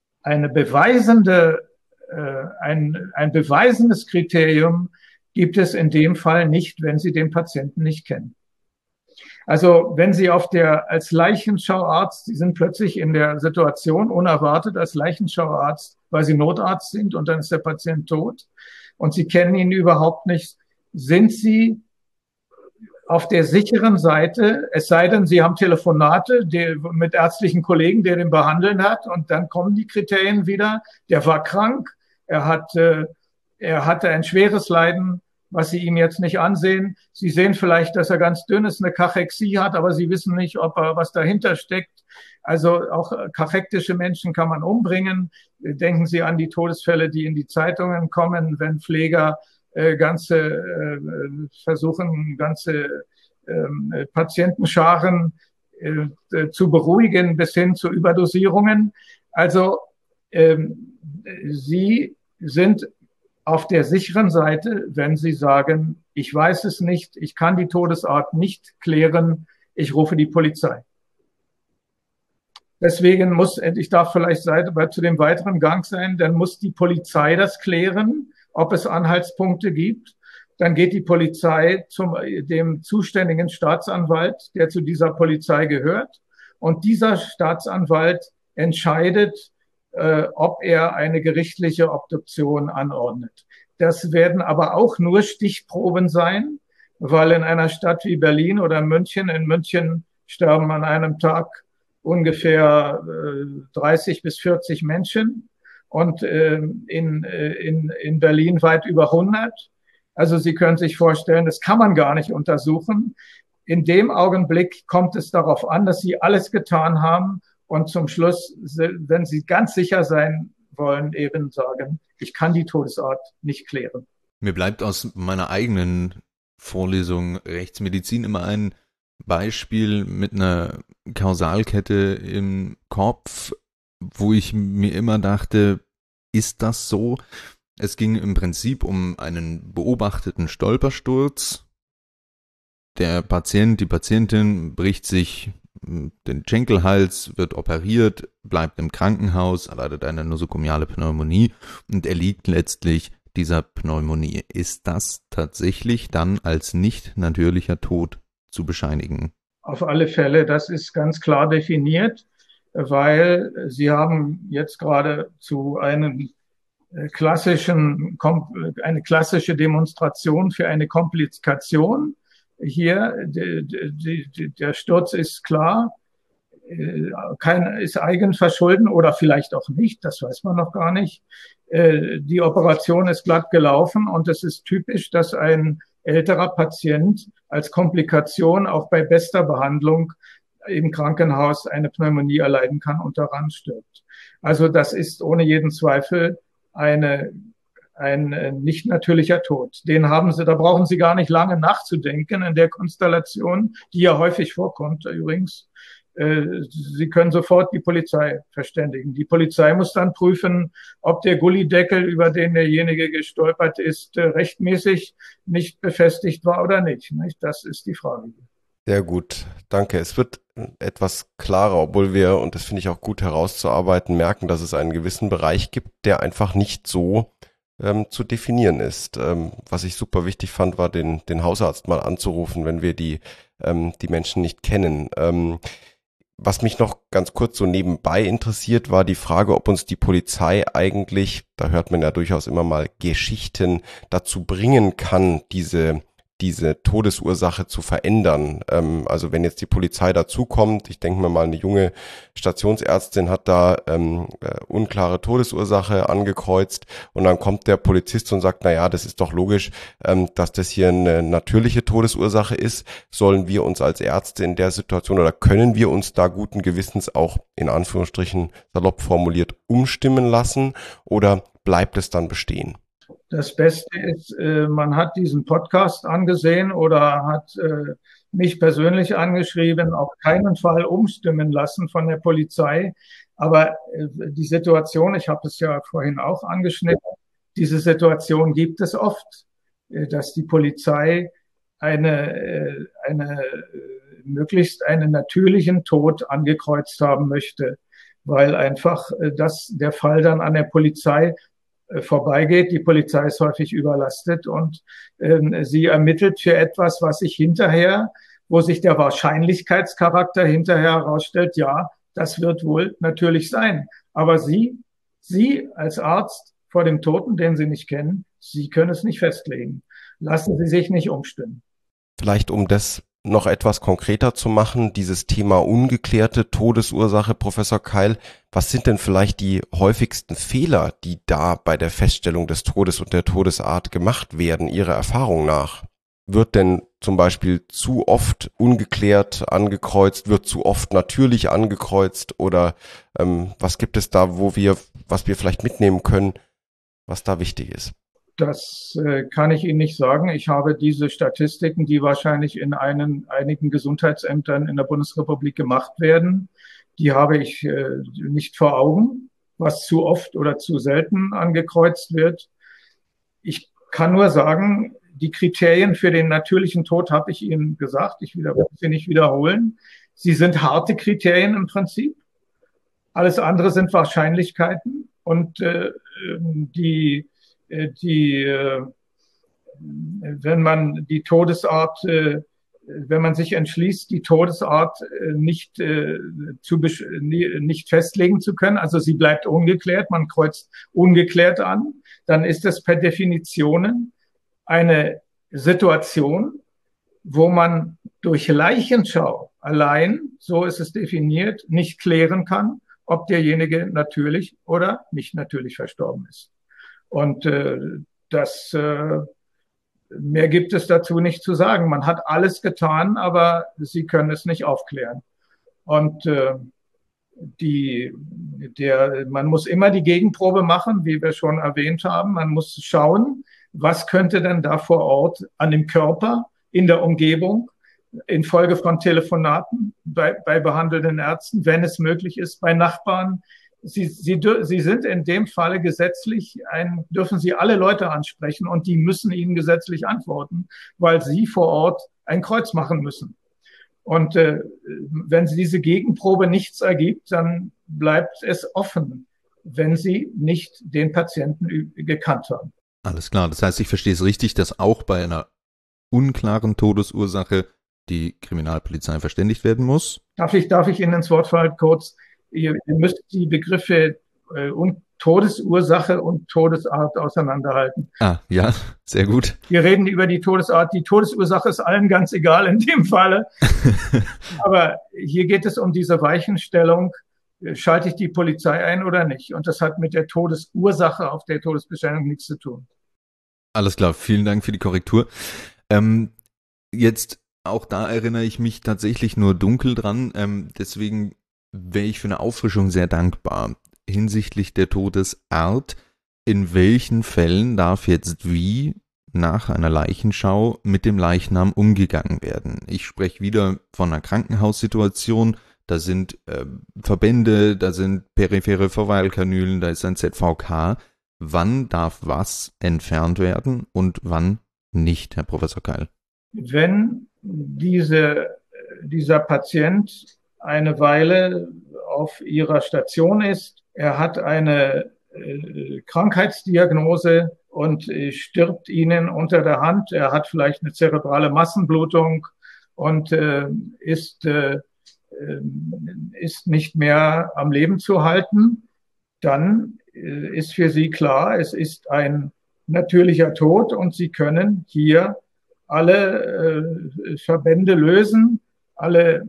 [SPEAKER 1] beweisendes Kriterium gibt es in dem Fall nicht, wenn Sie den Patienten nicht kennen. Also wenn Sie als Leichenschauarzt, Sie sind plötzlich in der Situation unerwartet als Leichenschauarzt, weil Sie Notarzt sind und dann ist der Patient tot und Sie kennen ihn überhaupt nicht, sind Sie auf der sicheren Seite, es sei denn, Sie haben Telefonate mit ärztlichen Kollegen, der den behandeln hat, und dann kommen die Kriterien wieder. Der war krank, er hatte ein schweres Leiden, was Sie ihm jetzt nicht ansehen. Sie sehen vielleicht, dass er ganz dünn ist, eine Kachexie hat, aber Sie wissen nicht, was dahinter steckt. Also auch kachektische Menschen kann man umbringen. Denken Sie an die Todesfälle, die in die Zeitungen kommen, wenn Pfleger versuchen, ganze Patientenscharen zu beruhigen bis hin zu Überdosierungen. Also Sie sind auf der sicheren Seite, wenn Sie sagen, ich weiß es nicht, ich kann die Todesart nicht klären, ich rufe die Polizei. Deswegen ich darf vielleicht zu dem weiteren Gang sein, dann muss die Polizei das klären, ob es Anhaltspunkte gibt. Dann geht die Polizei dem zuständigen Staatsanwalt, der zu dieser Polizei gehört. Und dieser Staatsanwalt entscheidet, ob er eine gerichtliche Obduktion anordnet. Das werden aber auch nur Stichproben sein, weil in einer Stadt wie Berlin oder München, in München sterben an einem Tag ungefähr 30 bis 40 Menschen. Und in Berlin weit über 100. Also Sie können sich vorstellen, das kann man gar nicht untersuchen. In dem Augenblick kommt es darauf an, dass Sie alles getan haben und zum Schluss, wenn Sie ganz sicher sein wollen, eben sagen, ich kann die Todesart nicht klären.
[SPEAKER 4] Mir bleibt aus meiner eigenen Vorlesung Rechtsmedizin immer ein Beispiel mit einer Kausalkette im Kopf, wo ich mir immer dachte, ist das so? Es ging im Prinzip um einen beobachteten Stolpersturz. Der Patient, die Patientin bricht sich den Schenkelhals, wird operiert, bleibt im Krankenhaus, erleidet eine nosokomiale Pneumonie und erliegt letztlich dieser Pneumonie. Ist das tatsächlich dann als nicht natürlicher Tod zu bescheinigen?
[SPEAKER 1] Auf alle Fälle, das ist ganz klar definiert, weil Sie haben jetzt gerade eine klassische Demonstration für eine Komplikation. Hier, der Sturz ist klar, ist Eigenverschulden oder vielleicht auch nicht, das weiß man noch gar nicht. Die Operation ist glatt gelaufen und es ist typisch, dass ein älterer Patient als Komplikation auch bei bester Behandlung im Krankenhaus eine Pneumonie erleiden kann und daran stirbt. Also das ist ohne jeden Zweifel ein nicht natürlicher Tod. Da brauchen Sie gar nicht lange nachzudenken in der Konstellation, die ja häufig vorkommt übrigens. Sie können sofort die Polizei verständigen. Die Polizei muss dann prüfen, ob der Gullydeckel, über den derjenige gestolpert ist, rechtmäßig nicht befestigt war oder nicht. Das ist die Frage.
[SPEAKER 5] Sehr gut, danke. Es wird etwas klarer, obwohl wir, und das finde ich auch gut herauszuarbeiten, merken, dass es einen gewissen Bereich gibt, der einfach nicht so zu definieren ist. Was ich super wichtig fand, war den Hausarzt mal anzurufen, wenn wir die Menschen nicht kennen. Was mich noch ganz kurz so nebenbei interessiert, war die Frage, ob uns die Polizei eigentlich, da hört man ja durchaus immer mal Geschichten, dazu bringen kann, diese Todesursache zu verändern. Also wenn jetzt die Polizei dazukommt, ich denke mir mal, eine junge Stationsärztin hat da unklare Todesursache angekreuzt und dann kommt der Polizist und sagt, na ja, das ist doch logisch, dass das hier eine natürliche Todesursache ist. Sollen wir uns als Ärzte in der Situation oder können wir uns da guten Gewissens auch in Anführungsstrichen salopp formuliert umstimmen lassen oder bleibt es dann bestehen?
[SPEAKER 1] Das Beste ist, man hat diesen Podcast angesehen oder hat mich persönlich angeschrieben, auf keinen Fall umstimmen lassen von der Polizei. Aber die Situation, ich habe es ja vorhin auch angeschnitten, diese Situation gibt es oft, dass die Polizei möglichst einen natürlichen Tod angekreuzt haben möchte, weil einfach der Fall dann an der Polizei vorbeigeht. Die Polizei ist häufig überlastet und sie ermittelt für etwas, wo sich der Wahrscheinlichkeitscharakter hinterher herausstellt, ja, das wird wohl natürlich sein. Aber Sie als Arzt vor dem Toten, den Sie nicht kennen, Sie können es nicht festlegen. Lassen Sie sich nicht umstimmen.
[SPEAKER 5] Vielleicht um das noch etwas konkreter zu machen, dieses Thema ungeklärte Todesursache, Professor Keil, was sind denn vielleicht die häufigsten Fehler, die da bei der Feststellung des Todes und der Todesart gemacht werden, Ihrer Erfahrung nach? Wird denn zum Beispiel zu oft ungeklärt angekreuzt, wird zu oft natürlich angekreuzt oder was gibt es da, was wir vielleicht mitnehmen können, was da wichtig ist?
[SPEAKER 1] Das kann ich Ihnen nicht sagen. Ich habe diese Statistiken, die wahrscheinlich in einigen Gesundheitsämtern in der Bundesrepublik gemacht werden, die habe ich nicht vor Augen, was zu oft oder zu selten angekreuzt wird. Ich kann nur sagen, die Kriterien für den natürlichen Tod habe ich Ihnen gesagt. Ich will sie nicht wiederholen. Sie sind harte Kriterien im Prinzip. Alles andere sind Wahrscheinlichkeiten und wenn man die Todesart, wenn man sich entschließt, die Todesart nicht festlegen zu können, also sie bleibt ungeklärt, man kreuzt ungeklärt an, dann ist es per Definition eine Situation, wo man durch Leichenschau allein, so ist es definiert, nicht klären kann, ob derjenige natürlich oder nicht natürlich verstorben ist. Und mehr gibt es dazu nicht zu sagen. Man hat alles getan, aber sie können es nicht aufklären. Und man muss immer die Gegenprobe machen, wie wir schon erwähnt haben. Man muss schauen, was könnte denn da vor Ort an dem Körper, in der Umgebung, infolge von Telefonaten bei behandelnden Ärzten, wenn es möglich ist, bei Nachbarn. Sie sind in dem Falle gesetzlich dürfen Sie alle Leute ansprechen und die müssen Ihnen gesetzlich antworten, weil Sie vor Ort ein Kreuz machen müssen. Und wenn diese Gegenprobe nichts ergibt, dann bleibt es offen, wenn Sie nicht den Patienten gekannt haben.
[SPEAKER 4] Alles klar. Das heißt, ich verstehe es richtig, dass auch bei einer unklaren Todesursache die Kriminalpolizei verständigt werden muss?
[SPEAKER 1] Darf ich Ihnen ins Wort fallen kurz? Ihr müsst die Begriffe Todesursache und Todesart auseinanderhalten.
[SPEAKER 4] Ja, sehr gut.
[SPEAKER 1] Wir reden über die Todesart. Die Todesursache ist allen ganz egal in dem Falle. Aber hier geht es um diese Weichenstellung. Schalte ich die Polizei ein oder nicht? Und das hat mit der Todesursache auf der Todesbestellung nichts zu tun.
[SPEAKER 4] Alles klar, vielen Dank für die Korrektur. Jetzt, auch da erinnere ich mich tatsächlich nur dunkel dran. Deswegen wäre ich für eine Auffrischung sehr dankbar. Hinsichtlich der Todesart, in welchen Fällen darf jetzt wie nach einer Leichenschau mit dem Leichnam umgegangen werden? Ich spreche wieder von einer Krankenhaussituation, da sind Verbände, da sind periphere Verweilkanülen, da ist ein ZVK. Wann darf was entfernt werden und wann nicht, Herr Professor Keil?
[SPEAKER 1] Wenn dieser Patient eine Weile auf ihrer Station ist, er hat eine Krankheitsdiagnose und stirbt ihnen unter der Hand, er hat vielleicht eine zerebrale Massenblutung und ist ist nicht mehr am Leben zu halten, dann ist für Sie klar, es ist ein natürlicher Tod und Sie können hier alle Verbände lösen, alle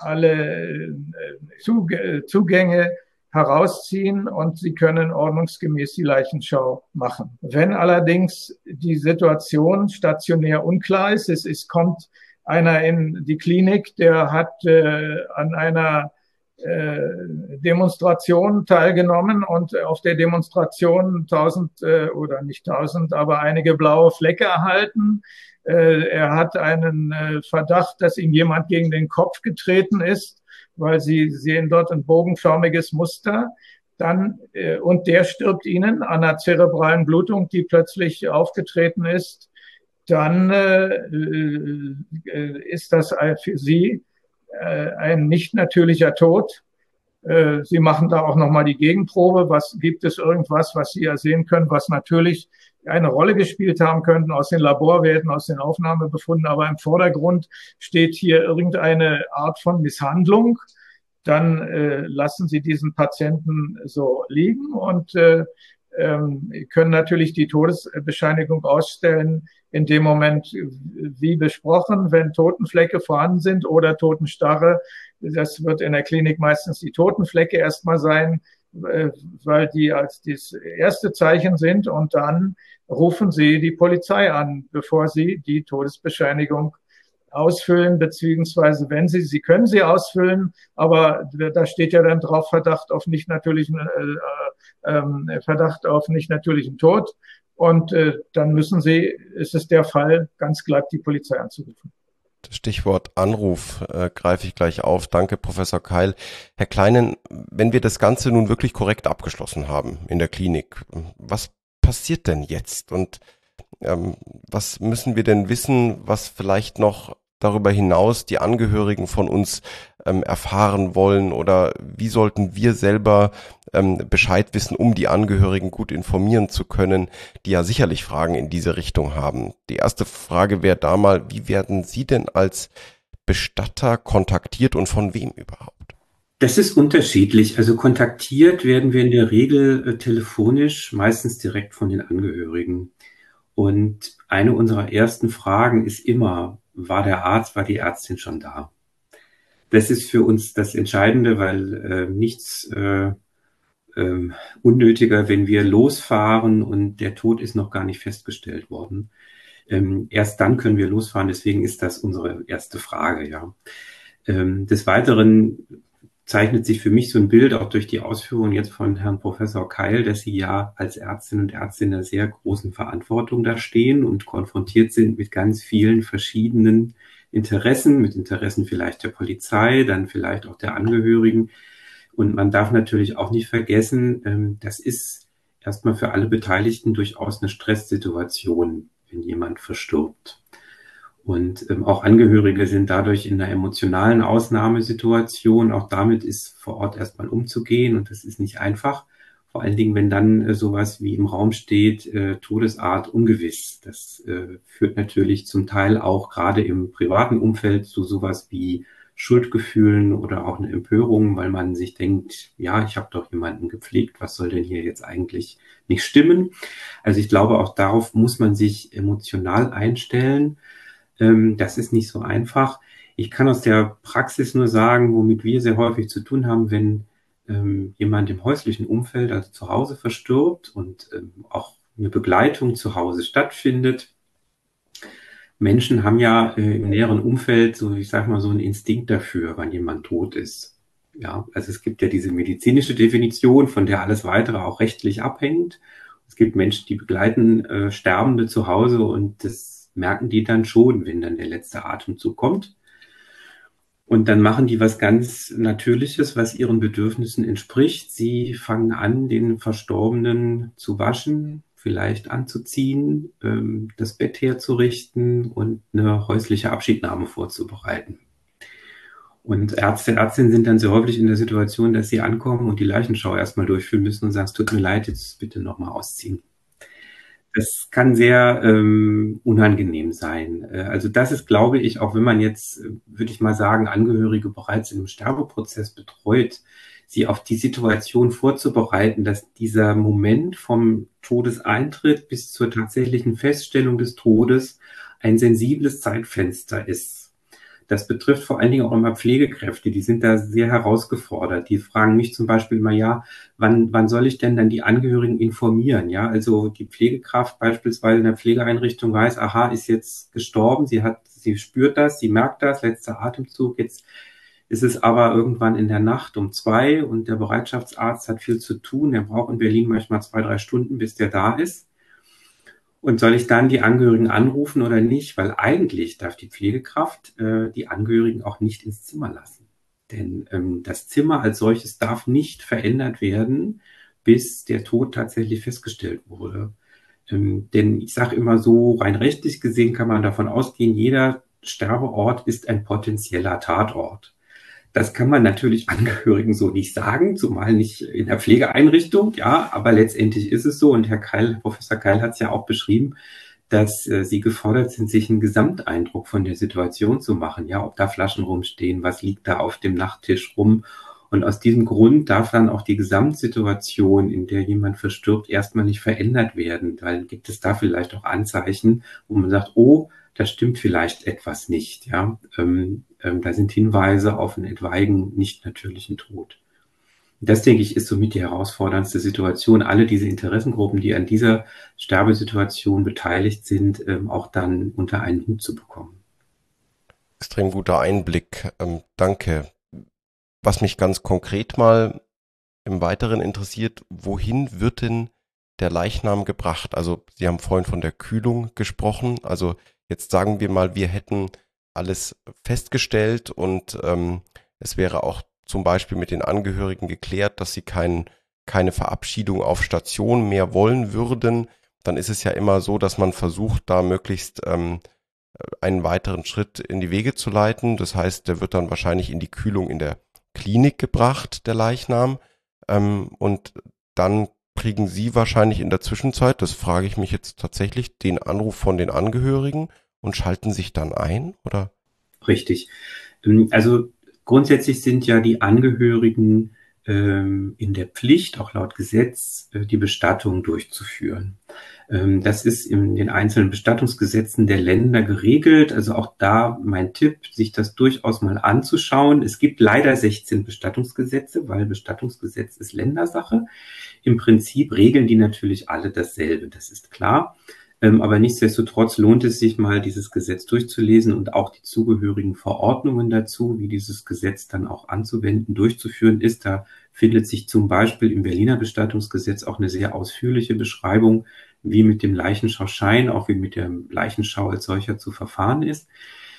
[SPEAKER 1] Zugänge herausziehen und Sie können ordnungsgemäß die Leichenschau machen. Wenn allerdings die Situation stationär unklar ist, es kommt einer in die Klinik, der hat an einer Demonstration teilgenommen und auf der Demonstration 1000 oder nicht 1000, aber einige blaue Flecke erhalten. Er hat einen Verdacht, dass ihm jemand gegen den Kopf getreten ist, weil Sie sehen dort ein bogenförmiges Muster. Dann, und der stirbt Ihnen an einer zerebralen Blutung, die plötzlich aufgetreten ist. Dann ist das für Sie ein nicht natürlicher Tod. Sie machen da auch nochmal die Gegenprobe. Gibt es irgendwas, was Sie ja sehen können, was natürlich eine Rolle gespielt haben könnten aus den Laborwerten, aus den Aufnahmebefunden, aber im Vordergrund steht hier irgendeine Art von Misshandlung. Dann lassen Sie diesen Patienten so liegen und können natürlich die Todesbescheinigung ausstellen in dem Moment, wie besprochen, wenn Totenflecke vorhanden sind oder Totenstarre. Das wird in der Klinik meistens die Totenflecke erstmal sein, weil die als das erste Zeichen sind, und dann rufen Sie die Polizei an, bevor Sie die Todesbescheinigung ausfüllen, beziehungsweise wenn Sie können sie ausfüllen, aber da steht ja dann drauf Verdacht auf nicht natürlichen Tod, und dann ist es der Fall, ganz glatt die Polizei anzurufen.
[SPEAKER 5] Das Stichwort Anruf greife ich gleich auf. Danke, Professor Keil. Herr Kleinen, wenn wir das Ganze nun wirklich korrekt abgeschlossen haben in der Klinik, was passiert denn jetzt? Und was müssen wir denn wissen, was vielleicht noch darüber hinaus die Angehörigen von uns erfahren wollen, oder wie sollten wir selber Bescheid wissen, um die Angehörigen gut informieren zu können, die ja sicherlich Fragen in diese Richtung haben? Die erste Frage wäre da mal, wie werden Sie denn als Bestatter kontaktiert und von wem überhaupt?
[SPEAKER 2] Das ist unterschiedlich. Also kontaktiert werden wir in der Regel telefonisch, meistens direkt von den Angehörigen. Und eine unserer ersten Fragen ist immer: War der Arzt, war die Ärztin schon da? Das ist für uns das Entscheidende, weil nichts unnötiger, wenn wir losfahren und der Tod ist noch gar nicht festgestellt worden. Erst dann können wir losfahren, deswegen ist das unsere erste Frage, ja. Des Weiteren zeichnet sich für mich so ein Bild auch durch die Ausführungen jetzt von Herrn Professor Keil, dass Sie ja als Ärztinnen und Ärzte in einer sehr großen Verantwortung da stehen und konfrontiert sind mit ganz vielen verschiedenen Interessen, mit Interessen vielleicht der Polizei, dann vielleicht auch der Angehörigen. Und man darf natürlich auch nicht vergessen, das ist erstmal für alle Beteiligten durchaus eine Stresssituation, wenn jemand verstirbt. Und auch Angehörige sind dadurch in einer emotionalen Ausnahmesituation. Auch damit ist vor Ort erstmal umzugehen, und das ist nicht einfach. Vor allen Dingen, wenn dann sowas wie im Raum steht, Todesart ungewiss. Das führt natürlich zum Teil auch gerade im privaten Umfeld zu sowas wie Schuldgefühlen oder auch eine Empörung, weil man sich denkt, ja, ich habe doch jemanden gepflegt, was soll denn hier jetzt eigentlich nicht stimmen? Also ich glaube, auch darauf muss man sich emotional einstellen. Das ist nicht so einfach. Ich kann aus der Praxis nur sagen, womit wir sehr häufig zu tun haben, wenn jemand im häuslichen Umfeld, also zu Hause, verstirbt und auch eine Begleitung zu Hause stattfindet. Menschen haben ja im näheren Umfeld so, ich sag mal, so einen Instinkt dafür, wann jemand tot ist. Ja, also es gibt ja diese medizinische Definition, von der alles weitere auch rechtlich abhängt. Es gibt Menschen, die begleiten Sterbende zu Hause, und das merken die dann schon, wenn dann der letzte Atemzug kommt. Und dann machen die was ganz Natürliches, was ihren Bedürfnissen entspricht. Sie fangen an, den Verstorbenen zu waschen, vielleicht anzuziehen, das Bett herzurichten und eine häusliche Abschiednahme vorzubereiten. Und Ärzte, Ärztinnen sind dann sehr häufig in der Situation, dass sie ankommen und die Leichenschau erstmal durchführen müssen und sagen, es tut mir leid, jetzt bitte nochmal ausziehen. Das kann sehr unangenehm sein. Also das ist, glaube ich, auch wenn man jetzt, würde ich mal sagen, Angehörige bereits in einem Sterbeprozess betreut, sie auf die Situation vorzubereiten, dass dieser Moment vom Todeseintritt bis zur tatsächlichen Feststellung des Todes ein sensibles Zeitfenster ist. Das betrifft vor allen Dingen auch immer Pflegekräfte, die sind da sehr herausgefordert. Die fragen mich zum Beispiel mal, ja, wann soll ich denn dann die Angehörigen informieren? Ja, also die Pflegekraft beispielsweise in der Pflegeeinrichtung weiß, aha, ist jetzt gestorben, sie spürt das, sie merkt das, letzter Atemzug, jetzt ist es aber irgendwann in der Nacht um 2 und der Bereitschaftsarzt hat viel zu tun, er braucht in Berlin manchmal 2, 3 Stunden, bis der da ist. Und soll ich dann die Angehörigen anrufen oder nicht? Weil eigentlich darf die Pflegekraft die Angehörigen auch nicht ins Zimmer lassen. Denn das Zimmer als solches darf nicht verändert werden, bis der Tod tatsächlich festgestellt wurde. Denn ich sage immer so, rein rechtlich gesehen kann man davon ausgehen, jeder Sterbeort ist ein potenzieller Tatort. Das kann man natürlich Angehörigen so nicht sagen, zumal nicht in der Pflegeeinrichtung, ja, aber letztendlich ist es so und Professor Keil hat es ja auch beschrieben, dass sie gefordert sind, sich einen Gesamteindruck von der Situation zu machen, ja, ob da Flaschen rumstehen, was liegt da auf dem Nachttisch rum. Und aus diesem Grund darf dann auch die Gesamtsituation, in der jemand verstirbt, erstmal nicht verändert werden. Weil gibt es da vielleicht auch Anzeichen, wo man sagt, oh, da stimmt vielleicht etwas nicht, ja. Da sind Hinweise auf einen etwaigen, nicht natürlichen Tod. Das, denke ich, ist somit die herausforderndste Situation, alle diese Interessengruppen, die an dieser Sterbesituation beteiligt sind, auch dann unter einen Hut zu bekommen.
[SPEAKER 5] Extrem guter Einblick. Danke. Was mich ganz konkret mal im Weiteren interessiert, wohin wird denn der Leichnam gebracht? Also Sie haben vorhin von der Kühlung gesprochen. Also jetzt sagen wir mal, wir hätten alles festgestellt und es wäre auch zum Beispiel mit den Angehörigen geklärt, dass sie keine Verabschiedung auf Station mehr wollen würden. Dann ist es ja immer so, dass man versucht, da möglichst einen weiteren Schritt in die Wege zu leiten. Das heißt, der wird dann wahrscheinlich in die Kühlung in der Klinik gebracht, der Leichnam. Und dann kriegen Sie wahrscheinlich in der Zwischenzeit, das frage ich mich jetzt tatsächlich, den Anruf von den Angehörigen und schalten sich dann ein, oder?
[SPEAKER 2] Richtig. Also grundsätzlich sind ja die Angehörigen in der Pflicht, auch laut Gesetz, die Bestattung durchzuführen. Das ist in den einzelnen Bestattungsgesetzen der Länder geregelt. Also auch da mein Tipp, sich das durchaus mal anzuschauen. Es gibt leider 16 Bestattungsgesetze, weil Bestattungsgesetz ist Ländersache. Im Prinzip regeln die natürlich alle dasselbe, das ist klar. Aber nichtsdestotrotz lohnt es sich mal, dieses Gesetz durchzulesen und auch die zugehörigen Verordnungen dazu, wie dieses Gesetz dann auch anzuwenden, durchzuführen ist. Da findet sich zum Beispiel im Berliner Bestattungsgesetz auch eine sehr ausführliche Beschreibung, wie mit dem Leichenschauschein, auch wie mit der Leichenschau als solcher zu verfahren ist.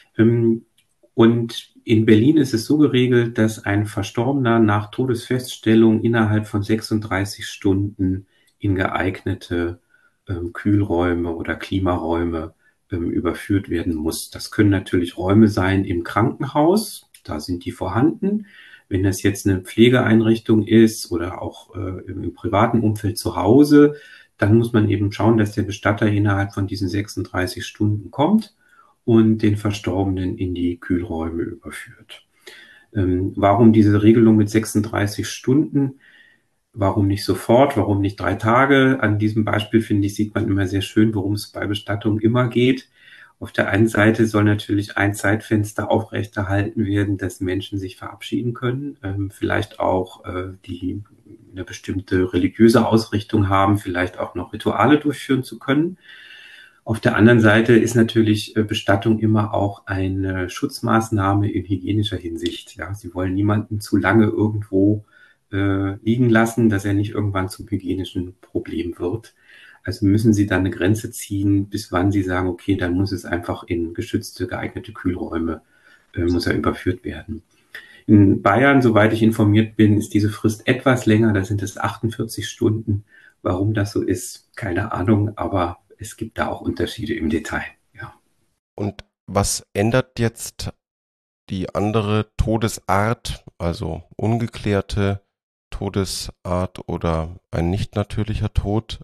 [SPEAKER 2] Und in Berlin ist es so geregelt, dass ein Verstorbener nach Todesfeststellung innerhalb von 36 Stunden in geeignete Kühlräume oder Klimaräume überführt werden muss. Das können natürlich Räume sein im Krankenhaus, da sind die vorhanden. Wenn das jetzt eine Pflegeeinrichtung ist oder auch im privaten Umfeld zu Hause, dann muss man eben schauen, dass der Bestatter innerhalb von diesen 36 Stunden kommt und den Verstorbenen in die Kühlräume überführt. Warum diese Regelung mit 36 Stunden? Warum nicht sofort? Warum nicht 3 Tage? An diesem Beispiel, finde ich, sieht man immer sehr schön, worum es bei Bestattung immer geht. Auf der einen Seite soll natürlich ein Zeitfenster aufrechterhalten werden, dass Menschen sich verabschieden können, vielleicht auch die eine bestimmte religiöse Ausrichtung haben, vielleicht auch noch Rituale durchführen zu können. Auf der anderen Seite ist natürlich Bestattung immer auch eine Schutzmaßnahme in hygienischer Hinsicht. Ja, Sie wollen niemanden zu lange irgendwo liegen lassen, dass er nicht irgendwann zum hygienischen Problem wird. Also müssen Sie dann eine Grenze ziehen, bis wann Sie sagen, okay, dann muss es einfach in geschützte, geeignete Kühlräume, muss er überführt werden. In Bayern, soweit ich informiert bin, ist diese Frist etwas länger, da sind es 48 Stunden. Warum das so ist, keine Ahnung, aber es gibt da auch Unterschiede im Detail. Ja.
[SPEAKER 5] Und was ändert jetzt die andere Todesart, also ungeklärte Todesart oder ein nicht natürlicher Tod?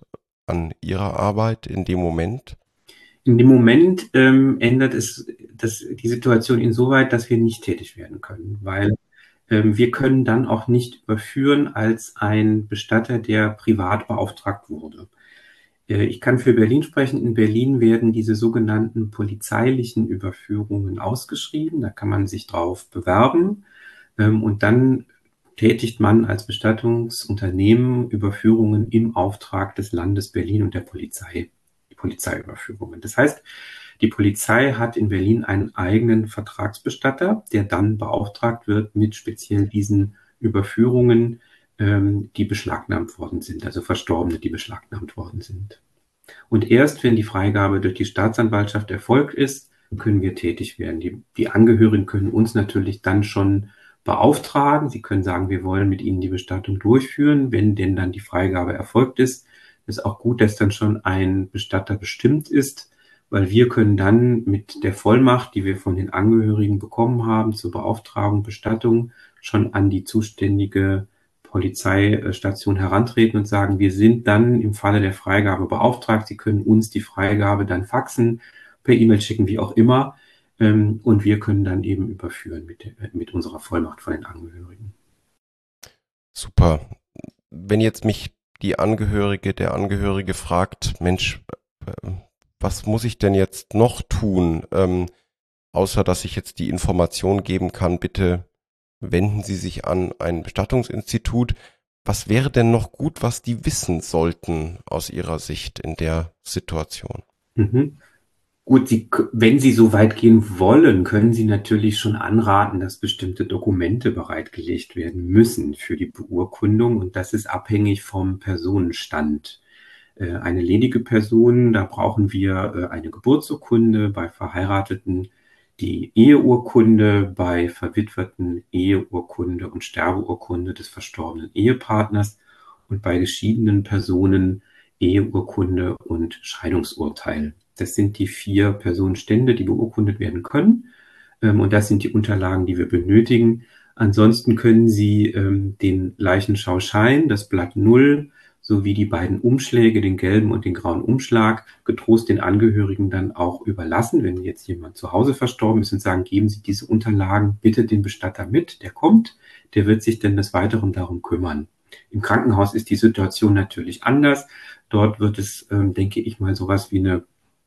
[SPEAKER 5] an Ihrer Arbeit in dem Moment?
[SPEAKER 2] In dem Moment ändert es die Situation insoweit, dass wir nicht tätig werden können, weil wir können dann auch nicht überführen als ein Bestatter, der privat beauftragt wurde. Ich kann für Berlin sprechen. In Berlin werden diese sogenannten polizeilichen Überführungen ausgeschrieben. Da kann man sich drauf bewerben. Und dann tätigt man als Bestattungsunternehmen Überführungen im Auftrag des Landes Berlin und der Polizei, die Polizeiüberführungen. Das heißt, die Polizei hat in Berlin einen eigenen Vertragsbestatter, der dann beauftragt wird mit speziell diesen Überführungen, die beschlagnahmt worden sind, also Verstorbene, die beschlagnahmt worden sind. Und erst wenn die Freigabe durch die Staatsanwaltschaft erfolgt ist, können wir tätig werden. Die Angehörigen können uns natürlich dann schon beauftragen. Sie können sagen, wir wollen mit Ihnen die Bestattung durchführen. Wenn denn dann die Freigabe erfolgt ist, ist auch gut, dass dann schon ein Bestatter bestimmt ist, weil wir können dann mit der Vollmacht, die wir von den Angehörigen bekommen haben, zur Beauftragung Bestattung schon an die zuständige Polizeistation herantreten und sagen, wir sind dann im Falle der Freigabe beauftragt. Sie können uns die Freigabe dann faxen, per E-Mail schicken, wie auch immer. Und wir können dann eben überführen mit unserer Vollmacht von den Angehörigen.
[SPEAKER 5] Super. Wenn jetzt mich der Angehörige fragt, Mensch, was muss ich denn jetzt noch tun, außer dass ich jetzt die Information geben kann, bitte wenden Sie sich an ein Bestattungsinstitut. Was wäre denn noch gut, was die wissen sollten aus Ihrer Sicht in der Situation?
[SPEAKER 2] Mhm. Gut, wenn Sie so weit gehen wollen, können Sie natürlich schon anraten, dass bestimmte Dokumente bereitgelegt werden müssen für die Beurkundung. Und das ist abhängig vom Personenstand. Eine ledige Person, da brauchen wir eine Geburtsurkunde, bei Verheirateten die Eheurkunde, bei Verwitweten Eheurkunde und Sterbeurkunde des verstorbenen Ehepartners und bei geschiedenen Personen Eheurkunde und Scheidungsurteil. Das sind die 4 Personenstände, die beurkundet werden können. Und das sind die Unterlagen, die wir benötigen. Ansonsten können Sie den Leichenschauschein, das Blatt 0, sowie die beiden Umschläge, den gelben und den grauen Umschlag, getrost den Angehörigen dann auch überlassen, wenn jetzt jemand zu Hause verstorben ist und sagen, geben Sie diese Unterlagen bitte den Bestatter mit, der kommt, der wird sich dann des Weiteren darum kümmern. Im Krankenhaus ist die Situation natürlich anders. Dort wird es, denke ich mal, sowas wie eine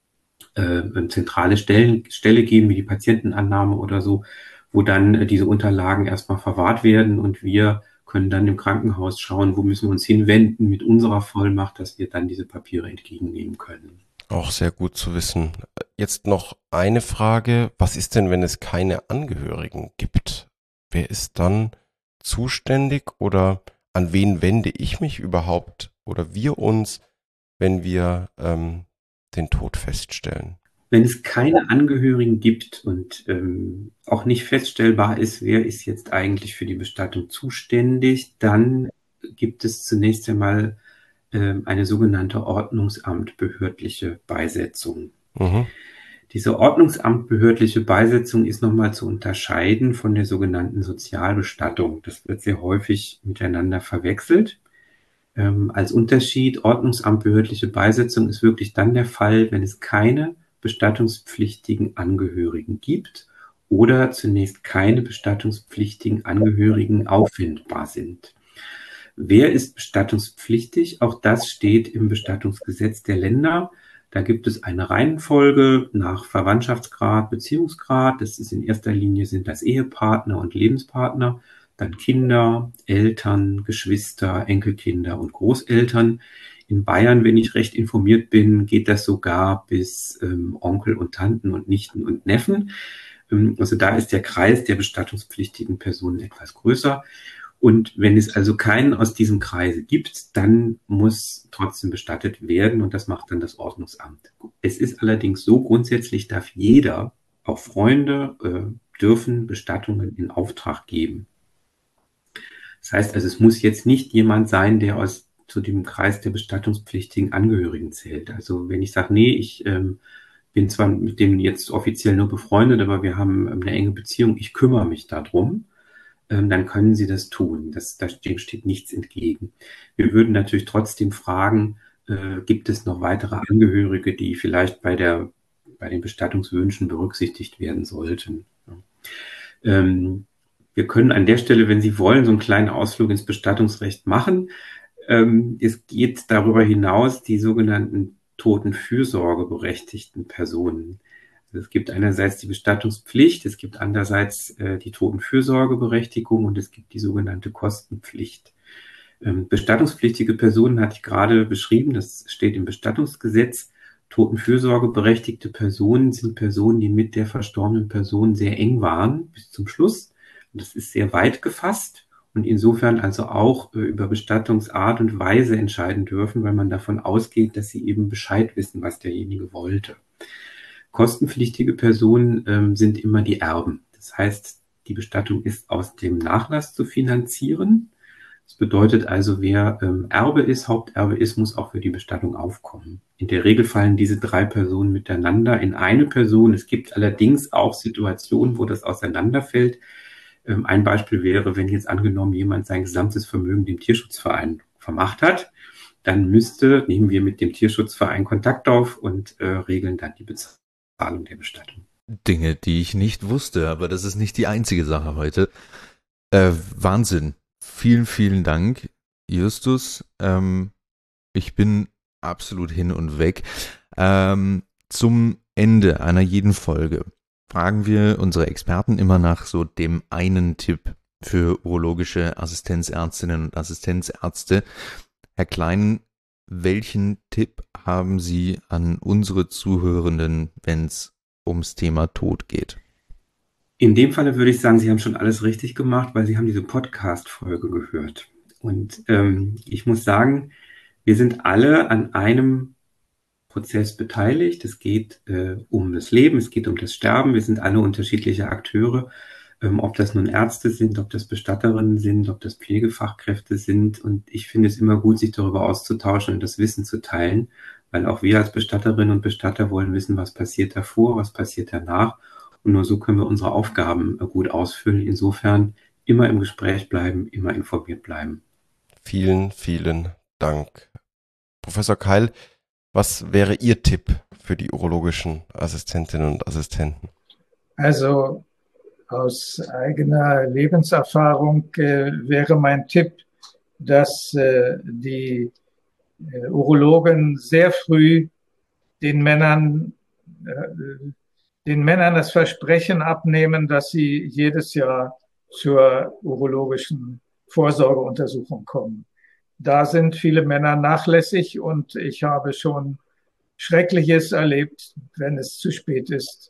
[SPEAKER 2] zentrale Stelle geben, wie die Patientenannahme oder so, wo dann diese Unterlagen erstmal verwahrt werden und wir können dann im Krankenhaus schauen, wo müssen wir uns hinwenden mit unserer Vollmacht, dass wir dann diese Papiere entgegennehmen können.
[SPEAKER 5] Auch sehr gut zu wissen. Jetzt noch eine Frage. Was ist denn, wenn es keine Angehörigen gibt? Wer ist dann zuständig oder an wen wende ich mich überhaupt oder wir uns, wenn wir den Tod feststellen?
[SPEAKER 2] Wenn es keine Angehörigen gibt und auch nicht feststellbar ist, wer ist jetzt eigentlich für die Bestattung zuständig, dann gibt es zunächst einmal eine sogenannte ordnungsamtbehördliche Beisetzung.
[SPEAKER 5] Mhm.
[SPEAKER 2] Diese ordnungsamtbehördliche Beisetzung ist nochmal zu unterscheiden von der sogenannten Sozialbestattung. Das wird sehr häufig miteinander verwechselt. Als Unterschied, ordnungsamtbehördliche Beisetzung ist wirklich dann der Fall, wenn es keine bestattungspflichtigen Angehörigen gibt oder zunächst keine bestattungspflichtigen Angehörigen auffindbar sind. Wer ist bestattungspflichtig? Auch das steht im Bestattungsgesetz der Länder. Da gibt es eine Reihenfolge nach Verwandtschaftsgrad, Beziehungsgrad. Das ist in erster Linie sind das Ehepartner und Lebenspartner, dann Kinder, Eltern, Geschwister, Enkelkinder und Großeltern. In Bayern, wenn ich recht informiert bin, geht das sogar bis Onkel und Tanten und Nichten und Neffen. Also da ist der Kreis der bestattungspflichtigen Personen etwas größer. Und wenn es also keinen aus diesem Kreise gibt, dann muss trotzdem bestattet werden und das macht dann das Ordnungsamt. Es ist allerdings so, grundsätzlich darf jeder, auch Freunde, dürfen Bestattungen in Auftrag geben. Das heißt also, es muss jetzt nicht jemand sein, der zu dem Kreis der bestattungspflichtigen Angehörigen zählt. Also wenn ich sage, nee, ich bin zwar mit dem jetzt offiziell nur befreundet, aber wir haben eine enge Beziehung, ich kümmere mich darum, dann können Sie das tun. Dem steht nichts entgegen. Wir würden natürlich trotzdem fragen, gibt es noch weitere Angehörige, die vielleicht bei den Bestattungswünschen berücksichtigt werden sollten. Wir können an der Stelle, wenn Sie wollen, so einen kleinen Ausflug ins Bestattungsrecht machen. Es geht darüber hinaus die sogenannten totenfürsorgeberechtigten Personen. Also es gibt einerseits die Bestattungspflicht, es gibt andererseits die Totenfürsorgeberechtigung und es gibt die sogenannte Kostenpflicht. Bestattungspflichtige Personen hatte ich gerade beschrieben, das steht im Bestattungsgesetz. Totenfürsorgeberechtigte Personen sind Personen, die mit der verstorbenen Person sehr eng waren bis zum Schluss. Und das ist sehr weit gefasst und insofern also auch über Bestattungsart und Weise entscheiden dürfen, weil man davon ausgeht, dass sie eben Bescheid wissen, was derjenige wollte. Kostenpflichtige Personen sind immer die Erben. Das heißt, die Bestattung ist aus dem Nachlass zu finanzieren. Das bedeutet also, wer Erbe ist, Haupterbe ist, muss auch für die Bestattung aufkommen. In der Regel fallen diese 3 Personen miteinander in eine Person. Es gibt allerdings auch Situationen, wo das auseinanderfällt. Ein Beispiel wäre, wenn jetzt angenommen jemand sein gesamtes Vermögen dem Tierschutzverein vermacht hat, dann nehmen wir mit dem Tierschutzverein Kontakt auf und regeln dann die Bezahlung der Bestattung.
[SPEAKER 4] Dinge, die ich nicht wusste, aber das ist nicht die einzige Sache heute. Wahnsinn. Vielen, vielen Dank, Justus. Ich bin absolut hin und weg. Zum Ende einer jeden Folge fragen wir unsere Experten immer nach so dem einen Tipp für urologische Assistenzärztinnen und Assistenzärzte. Herr Klein, welchen Tipp haben Sie an unsere Zuhörenden, wenn es ums Thema Tod geht?
[SPEAKER 2] In dem Falle würde ich sagen, Sie haben schon alles richtig gemacht, weil Sie haben diese Podcast-Folge gehört. Und ich muss sagen, wir sind alle an einem Prozess beteiligt. Es geht um das Leben, es geht um das Sterben. Wir sind alle unterschiedliche Akteure, ob das nun Ärzte sind, ob das Bestatterinnen sind, ob das Pflegefachkräfte sind. Und ich finde es immer gut, sich darüber auszutauschen und das Wissen zu teilen, weil auch wir als Bestatterinnen und Bestatter wollen wissen, was passiert davor, was passiert danach. Und nur so können wir unsere Aufgaben gut ausfüllen. Insofern immer im Gespräch bleiben, immer informiert bleiben.
[SPEAKER 5] Vielen, vielen Dank. Professor Keil, was wäre Ihr Tipp für die urologischen Assistentinnen und Assistenten?
[SPEAKER 1] Also aus eigener Lebenserfahrung wäre mein Tipp, dass die Urologen sehr früh den Männern das Versprechen abnehmen, dass sie jedes Jahr zur urologischen Vorsorgeuntersuchung kommen. Da sind viele Männer nachlässig und ich habe schon Schreckliches erlebt, wenn es zu spät ist.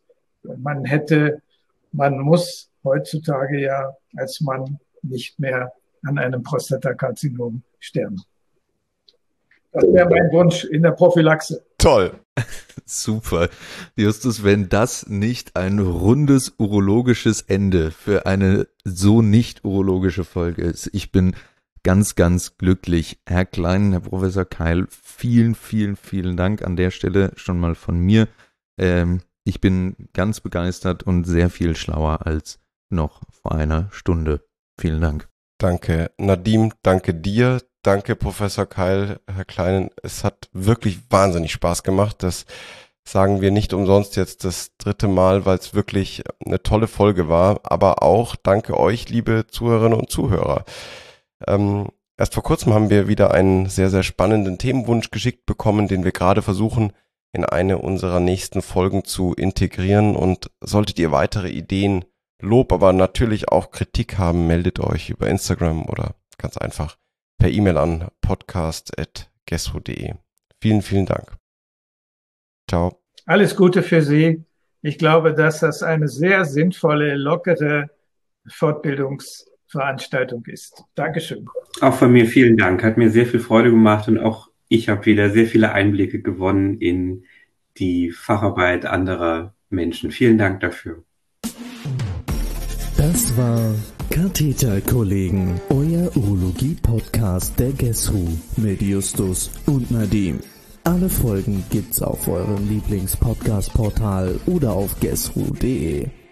[SPEAKER 1] Man muss heutzutage ja als Mann nicht mehr an einem Prostatakarzinom sterben. Das wäre mein Wunsch in der Prophylaxe.
[SPEAKER 5] Toll.
[SPEAKER 4] Super. Justus, wenn das nicht ein rundes urologisches Ende für eine so nicht urologische Folge ist. Ich bin ganz, ganz glücklich. Herr Klein, Herr Professor Keil, vielen, vielen, vielen Dank an der Stelle schon mal von mir. Ich bin ganz begeistert und sehr viel schlauer als noch vor einer Stunde. Vielen Dank.
[SPEAKER 5] Danke, Nadim, danke dir. Danke, Professor Keil, Herr Klein. Es hat wirklich wahnsinnig Spaß gemacht. Das sagen wir nicht umsonst jetzt das 3. Mal, weil es wirklich eine tolle Folge war. Aber auch danke euch, liebe Zuhörerinnen und Zuhörer. Erst vor kurzem haben wir wieder einen sehr, sehr spannenden Themenwunsch geschickt bekommen, den wir gerade versuchen, in eine unserer nächsten Folgen zu integrieren. Und solltet ihr weitere Ideen, Lob, aber natürlich auch Kritik haben, meldet euch über Instagram oder ganz einfach per E-Mail an podcast@gesru.de. Vielen, vielen Dank. Ciao.
[SPEAKER 1] Alles Gute für Sie. Ich glaube, dass das eine sehr sinnvolle, lockere Fortbildungsveranstaltung ist. Dankeschön.
[SPEAKER 2] Auch von mir vielen Dank. Hat mir sehr viel Freude gemacht und auch ich habe wieder sehr viele Einblicke gewonnen in die Facharbeit anderer Menschen. Vielen Dank dafür.
[SPEAKER 3] Das war Katheterkollegen, euer Urologie-Podcast der GESRU mit Justus und Nadim. Alle Folgen gibt's auf eurem Lieblings-Podcast-Portal oder auf gesru.de.